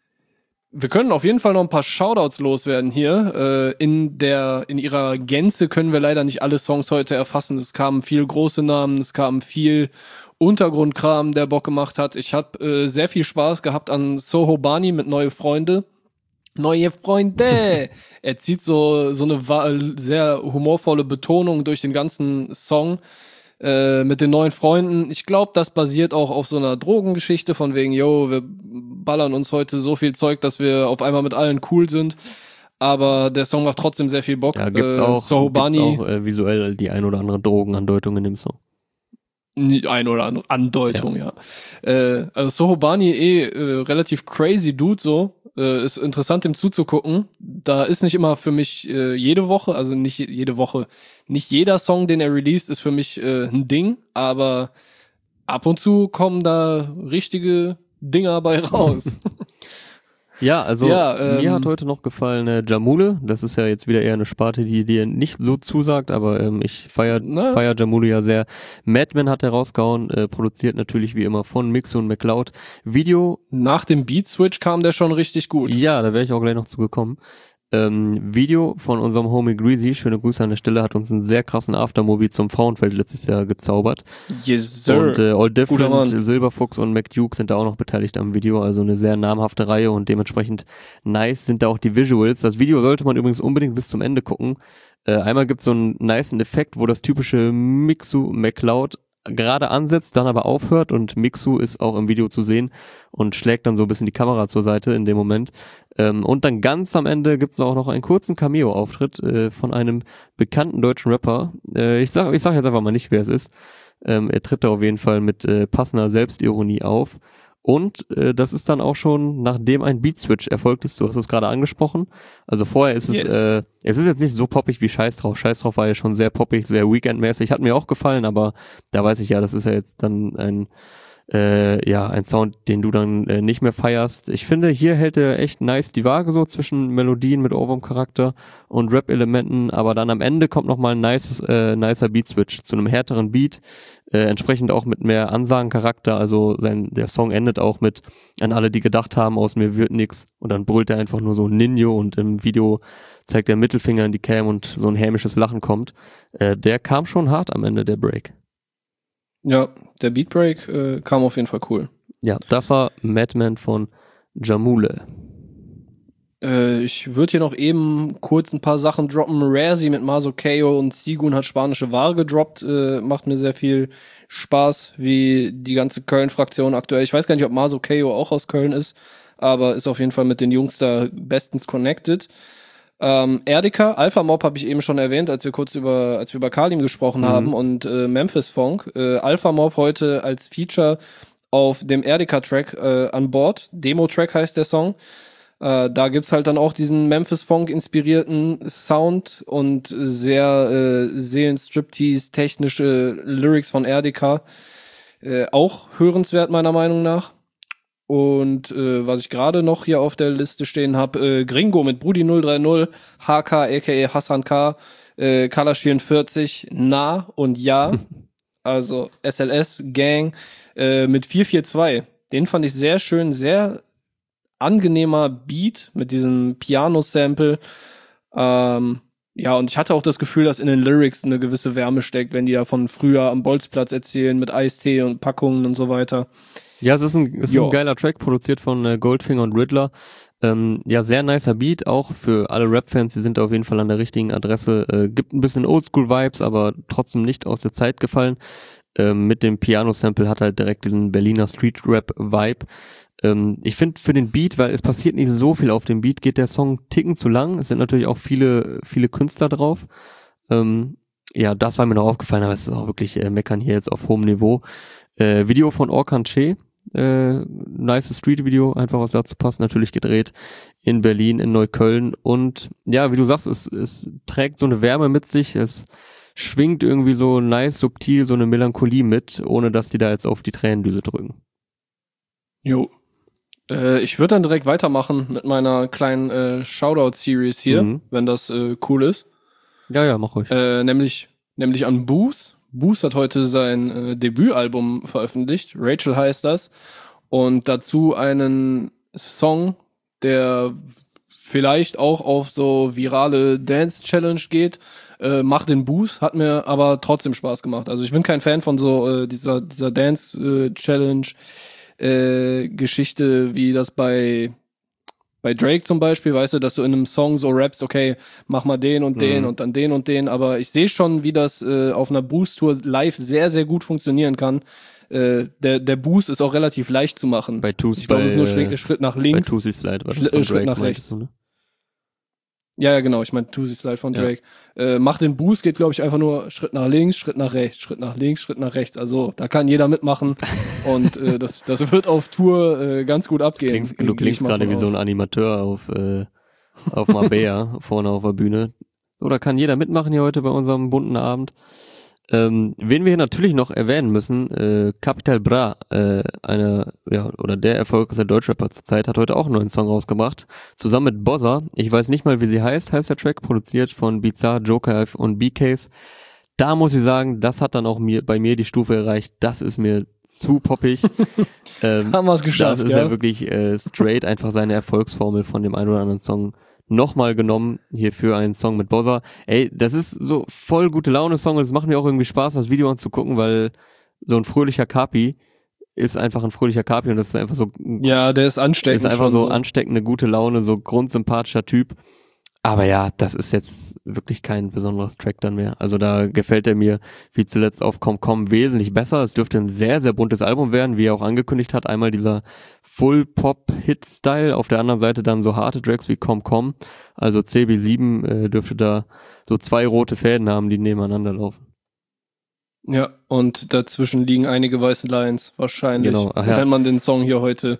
wir können auf jeden Fall noch ein paar Shoutouts loswerden hier. Äh, in der, in ihrer Gänze können wir leider nicht alle Songs heute erfassen. Es kamen viel große Namen, es kam viel Untergrundkram, der Bock gemacht hat. Ich habe äh, sehr viel Spaß gehabt an Soho Bani mit Neue Freunde. Neue Freunde! Er zieht so, so eine wa- sehr humorvolle Betonung durch den ganzen Song. Äh, mit den neuen Freunden. Ich glaube, das basiert auch auf so einer Drogengeschichte von wegen, yo, wir ballern uns heute so viel Zeug, dass wir auf einmal mit allen cool sind. Aber der Song macht trotzdem sehr viel Bock. Ja, gibt's äh, auch, Soho gibt's Bani, auch äh, visuell die ein oder andere Drogenandeutung in dem Song. nie- ein oder andere Andeutung, ja. Äh, also Soho Bani eh äh, relativ crazy Dude so. Äh, ist interessant, dem zuzugucken. Da ist nicht immer für mich äh, jede Woche, also nicht je- jede Woche, nicht jeder Song, den er released, ist für mich äh, ein Ding, aber ab und zu kommen da richtige Dinger bei raus. Ja, also Ja, ähm, mir hat heute noch gefallen äh, Jamule. Das ist ja jetzt wieder eher eine Sparte, die dir nicht so zusagt, aber ähm, ich feier Na? feier Jamule ja sehr. Madman hat er rausgehauen, äh, produziert natürlich wie immer von Mixo und McCloud. Video, Nach dem Beat Switch kam der schon richtig gut. ja, da wäre ich auch gleich noch zu gekommen. Ähm, Video von unserem Homie Greasy, schöne Grüße an der Stelle, hat uns einen sehr krassen Aftermovie zum Frauenfeld letztes Jahr gezaubert. Yes, sir. Und äh, All Guter Different, Mann. Silberfuchs und McDuke sind da auch noch beteiligt am Video, also eine sehr namhafte Reihe und dementsprechend nice sind da auch die Visuals. Das Video sollte man übrigens unbedingt bis zum Ende gucken. Äh, einmal gibt's so einen nicen Effekt, wo das typische Mixu McCloud gerade ansetzt, dann aber aufhört und Mixu ist auch im Video zu sehen und schlägt dann so ein bisschen die Kamera zur Seite in dem Moment. Ähm, und dann ganz am Ende gibt's auch noch einen kurzen Cameo-Auftritt äh, von einem bekannten deutschen Rapper. Äh, ich sag, ich sag jetzt einfach mal nicht, wer es ist. Ähm, er tritt da auf jeden Fall mit äh, passender Selbstironie auf. Und äh, das ist dann auch schon, nachdem ein Beat-Switch erfolgt ist, du hast es gerade angesprochen. Also vorher ist es, Yes. äh, es ist jetzt nicht so poppig wie Scheiß drauf. Scheiß drauf war ja schon sehr poppig, sehr Weekend-mäßig. Hat mir auch gefallen, aber da weiß ich ja, das ist ja jetzt dann ein äh, ja, ein Sound, den du dann äh, nicht mehr feierst. Ich finde, hier hält er echt nice die Waage so zwischen Melodien mit Ohrwurm-Charakter und Rap-Elementen, aber dann am Ende kommt nochmal ein nices, äh, nicer Beat-Switch zu einem härteren Beat, äh, entsprechend auch mit mehr Ansagencharakter, also sein, der Song endet auch mit an alle, die gedacht haben, aus mir wird nix, und dann brüllt er einfach nur so Ninjo und im Video zeigt der Mittelfinger in die Cam und so ein hämisches Lachen kommt. Äh, der kam schon hart am Ende, der Break. Ja, der Beatbreak äh, kam auf jeden Fall cool. Ja, das war Madman von Jamule. Äh, ich würde hier noch eben kurz ein paar Sachen droppen. Razzie mit Maso Keo und Sigun hat spanische Ware gedroppt. Äh, macht mir sehr viel Spaß, wie die ganze Köln-Fraktion aktuell. Ich weiß gar nicht, ob Maso Keo auch aus Köln ist, aber ist auf jeden Fall mit den Jungs da bestens connected. Ähm, Erdika, Alpha Mob habe ich eben schon erwähnt, als wir kurz über, als wir über Kalim gesprochen mhm. haben, und äh, Memphis Funk. Äh, Alpha Mob heute als Feature auf dem Erdika-Track äh, an Bord. Demo-Track heißt der Song. Äh, da gibt's halt dann auch diesen Memphis Funk inspirierten Sound und sehr äh, Seelenstriptease, technische Lyrics von Erdika. Äh, auch hörenswert meiner Meinung nach. Und äh, was ich gerade noch hier auf der Liste stehen habe, äh, Gringo mit Brudi null drei null, H K aka Hassan K, äh, Kalash vierundvierzig, Na und Ja, also S L S Gang äh, mit vier vier zwei. Den fand ich sehr schön, sehr angenehmer Beat mit diesem Piano-Sample. Ähm, ja, und ich hatte auch das Gefühl, dass in den Lyrics eine gewisse Wärme steckt, wenn die ja von früher am Bolzplatz erzählen mit Eistee und Packungen und so weiter. Ja, es ist ein, es ist ein geiler Track, produziert von äh, Goldfinger und Riddler. Ähm, ja, sehr nicer Beat, auch für alle Rap-Fans, die sind auf jeden Fall an der richtigen Adresse. Äh, gibt ein bisschen Oldschool-Vibes, aber trotzdem nicht aus der Zeit gefallen. Ähm, mit dem Piano-Sample hat halt direkt diesen Berliner Street-Rap-Vibe. Ähm, ich finde für den Beat, weil es passiert nicht so viel auf dem Beat, geht der Song ticken zu lang. Es sind natürlich auch viele, viele Künstler drauf. Ähm, ja, das war mir noch aufgefallen, aber es ist auch wirklich äh, meckern hier jetzt auf hohem Niveau. Äh, Video von Orkan Che. Äh, nice Street-Video, einfach was dazu passt, natürlich gedreht in Berlin, in Neukölln, und ja, wie du sagst, es, es trägt so eine Wärme mit sich, es schwingt irgendwie so nice, subtil, so eine Melancholie mit, ohne dass die da jetzt auf die Tränendüse drücken. Jo. Äh, ich würde dann direkt weitermachen mit meiner kleinen äh, Shoutout-Series hier, mhm. wenn das äh, cool ist. Ja, ja, mach ruhig. Äh, nämlich, nämlich an Booth. Booth hat heute sein äh, Debütalbum veröffentlicht, Rachel heißt das, und dazu einen Song, der vielleicht auch auf so virale Dance-Challenge geht, äh, Mach den Booth, hat mir aber trotzdem Spaß gemacht. Also ich bin kein Fan von so äh, dieser dieser Dance-Challenge äh, Geschichte, wie das bei Bei Drake zum Beispiel, weißt du, dass du in einem Song so rappst, okay, mach mal den und den mhm. und dann den und den, aber ich sehe schon, wie das äh, auf einer Boost-Tour live sehr, sehr gut funktionieren kann. Äh, der der Boost ist auch relativ leicht zu machen. Bei Tusi, ich glaube, es ist nur Schritt, Schritt nach links. Bei Tusi Slide war das Schritt, von Schritt Drake, nach rechts. Du, ne? Ja, ja, genau, ich meine Tusi Slide von Drake. Ja. Äh, mach den Boost geht, glaube ich, einfach nur Schritt nach links, Schritt nach rechts, Schritt nach links, Schritt nach rechts. Also da kann jeder mitmachen und äh, das das wird auf Tour äh, ganz gut abgehen. Klingst, du klingst gerade wie so ein Animateur auf äh, auf Mabea vorne auf der Bühne. Oder kann jeder mitmachen hier heute bei unserem bunten Abend. Ähm, wen wir hier natürlich noch erwähnen müssen, äh, Capital Bra, äh, eine, ja, oder der erfolgreichste Deutschrapper zur Zeit, hat heute auch einen neuen Song rausgebracht, zusammen mit Bozza. Ich weiß nicht mal, wie sie heißt, heißt der Track, produziert von Bizarre, Joker und B-Case. Da muss ich sagen, das hat dann auch mir bei mir die Stufe erreicht, das ist mir zu poppig. ähm, Haben wir es geschafft, Das ist ja, ja wirklich äh, straight einfach seine Erfolgsformel von dem einen oder anderen Song nochmal genommen, hier für einen Song mit Bozza. Ey, das ist so voll gute Laune-Song und es macht mir auch irgendwie Spaß, das Video anzugucken, weil so ein fröhlicher Kapi ist einfach ein fröhlicher Kapi und das ist einfach so... Ja, der ist ansteckend. Ist einfach so, so ansteckende, gute Laune, so grundsympathischer Typ. Aber ja, das ist jetzt wirklich kein besonderer Track dann mehr. Also da gefällt er mir wie zuletzt auf Komm Komm wesentlich besser. Es dürfte ein sehr, sehr buntes Album werden, wie er auch angekündigt hat. Einmal dieser Full-Pop-Hit-Style, auf der anderen Seite dann so harte Tracks wie Komm Komm. Also C B sieben äh, dürfte da so zwei rote Fäden haben, die nebeneinander laufen. Ja, und dazwischen liegen einige weiße Lines, wahrscheinlich. Genau. Ach ja. Wenn man den Song hier heute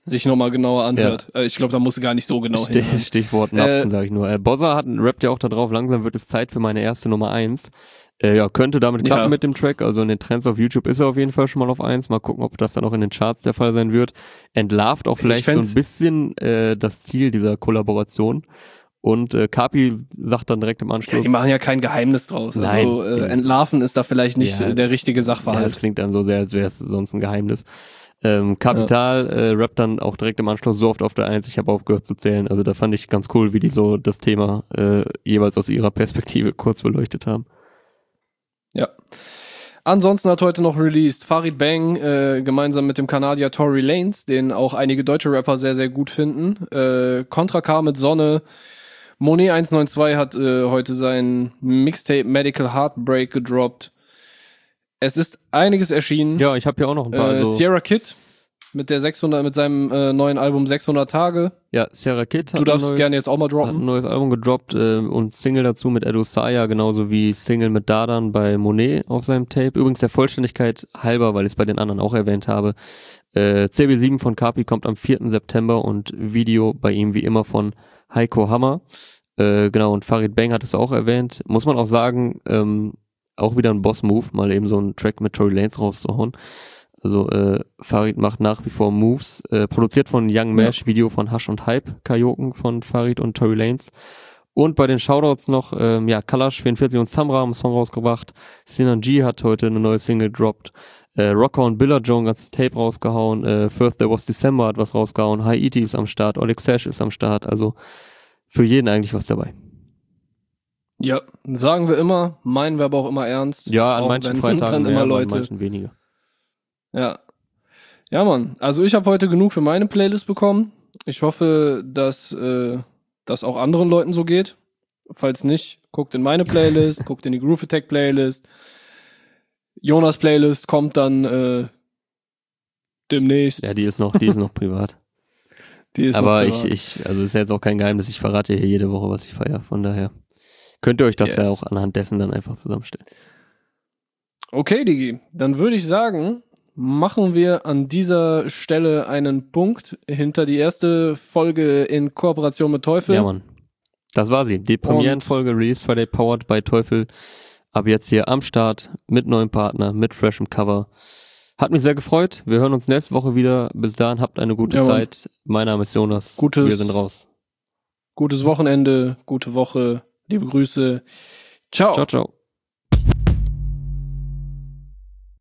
sich nochmal genauer anhört. Ja. Ich glaube, da muss gar nicht so genau Stich, hin. Stichwort Napfen, äh, sage ich nur. Äh, Bozza hat, rappt ja auch da drauf, langsam wird es Zeit für meine erste Nummer eins. Äh, ja, könnte damit klappen ja. mit dem Track. Also in den Trends auf YouTube ist er auf jeden Fall schon mal auf eins. Mal gucken, ob das dann auch in den Charts der Fall sein wird. Entlarvt auch vielleicht so ein bisschen äh, das Ziel dieser Kollaboration. Und äh, Kapi sagt dann direkt im Anschluss... Ja, die machen ja kein Geheimnis draus. Nein. Also äh, entlarven ist da vielleicht nicht ja, der richtige Sachverhalt. Ja, das klingt dann so sehr, als wäre es sonst ein Geheimnis. Ähm, Kapital ja. äh, rappt dann auch direkt im Anschluss so oft auf der Eins, ich habe aufgehört zu zählen. Also da fand ich ganz cool, wie die so das Thema äh, jeweils aus ihrer Perspektive kurz beleuchtet haben. Ja. Ansonsten hat heute noch released Farid Bang äh, gemeinsam mit dem Kanadier Tory Lanez, den auch einige deutsche Rapper sehr, sehr gut finden. Äh, Contra K mit Sonne. Monet eins neun zwei hat äh, heute sein Mixtape Medical Heartbreak gedroppt. Es ist einiges erschienen. Ja, ich habe ja auch noch ein paar. Äh, also Sierra Kid mit der sechshundert mit seinem äh, neuen Album sechshundert Tage. Ja, Sierra Kid hat Du darfst ein neues, gerne jetzt auch mal droppen. Hat ein neues Album gedroppt äh, und Single dazu mit Edo Saya, genauso wie Single mit Dardan bei Monet auf seinem Tape. Übrigens der Vollständigkeit halber, weil ich es bei den anderen auch erwähnt habe. Äh, C B sieben von Kapi kommt am vierten September und Video bei ihm wie immer von Heiko Hammer. Äh, genau, und Farid Bang hat es auch erwähnt. Muss man auch sagen, ähm, auch wieder ein Boss-Move, mal eben so einen Track mit Tory Lanez rauszuhauen. Also äh, Farid macht nach wie vor Moves. Äh, produziert von Young Mash, ja. Video von Hush und Hype, Kajoken von Farid und Tory Lanez. Und bei den Shoutouts noch, ähm, ja, Kalash vierundvierzig und Samra haben einen Song rausgebracht. Sinan G hat heute eine neue Single gedroppt. Äh, Rocker und Billa Joe ein ganzes Tape rausgehauen. Äh, First There Was December hat was rausgehauen. Haiti ist am Start. Oleg Sash ist am Start. Also für jeden eigentlich was dabei. Ja, sagen wir immer, meinen wir aber auch immer ernst. Ja, an manchen Freitagen mehr, immer aber Leute. an manchen weniger. Ja. Ja, Mann. Also ich habe heute genug für meine Playlist bekommen. Ich hoffe, dass äh, das auch anderen Leuten so geht. Falls nicht, guckt in meine Playlist, guckt in die Groove Attack Playlist. Jonas Playlist kommt dann äh, demnächst. Ja, die ist noch, die ist noch privat. Die ist aber noch privat. ich, ich, also ist ja jetzt auch kein Geheimnis, ich verrate hier jede Woche, was ich feiere. Von daher könnt ihr euch das yes. ja auch anhand dessen dann einfach zusammenstellen. Okay, Digi, dann würde ich sagen, machen wir an dieser Stelle einen Punkt hinter die erste Folge in Kooperation mit Teufel. Ja, Mann. Das war sie. Die Premierenfolge Release Friday powered by Teufel. Ab jetzt hier am Start mit neuem Partner, mit freshem Cover. Hat mich sehr gefreut. Wir hören uns nächste Woche wieder. Bis dahin, habt eine gute ja, Zeit. Mein Name ist Jonas. Gutes, wir sind raus. Gutes Wochenende, gute Woche. Liebe Grüße. Ciao. Ciao, ciao.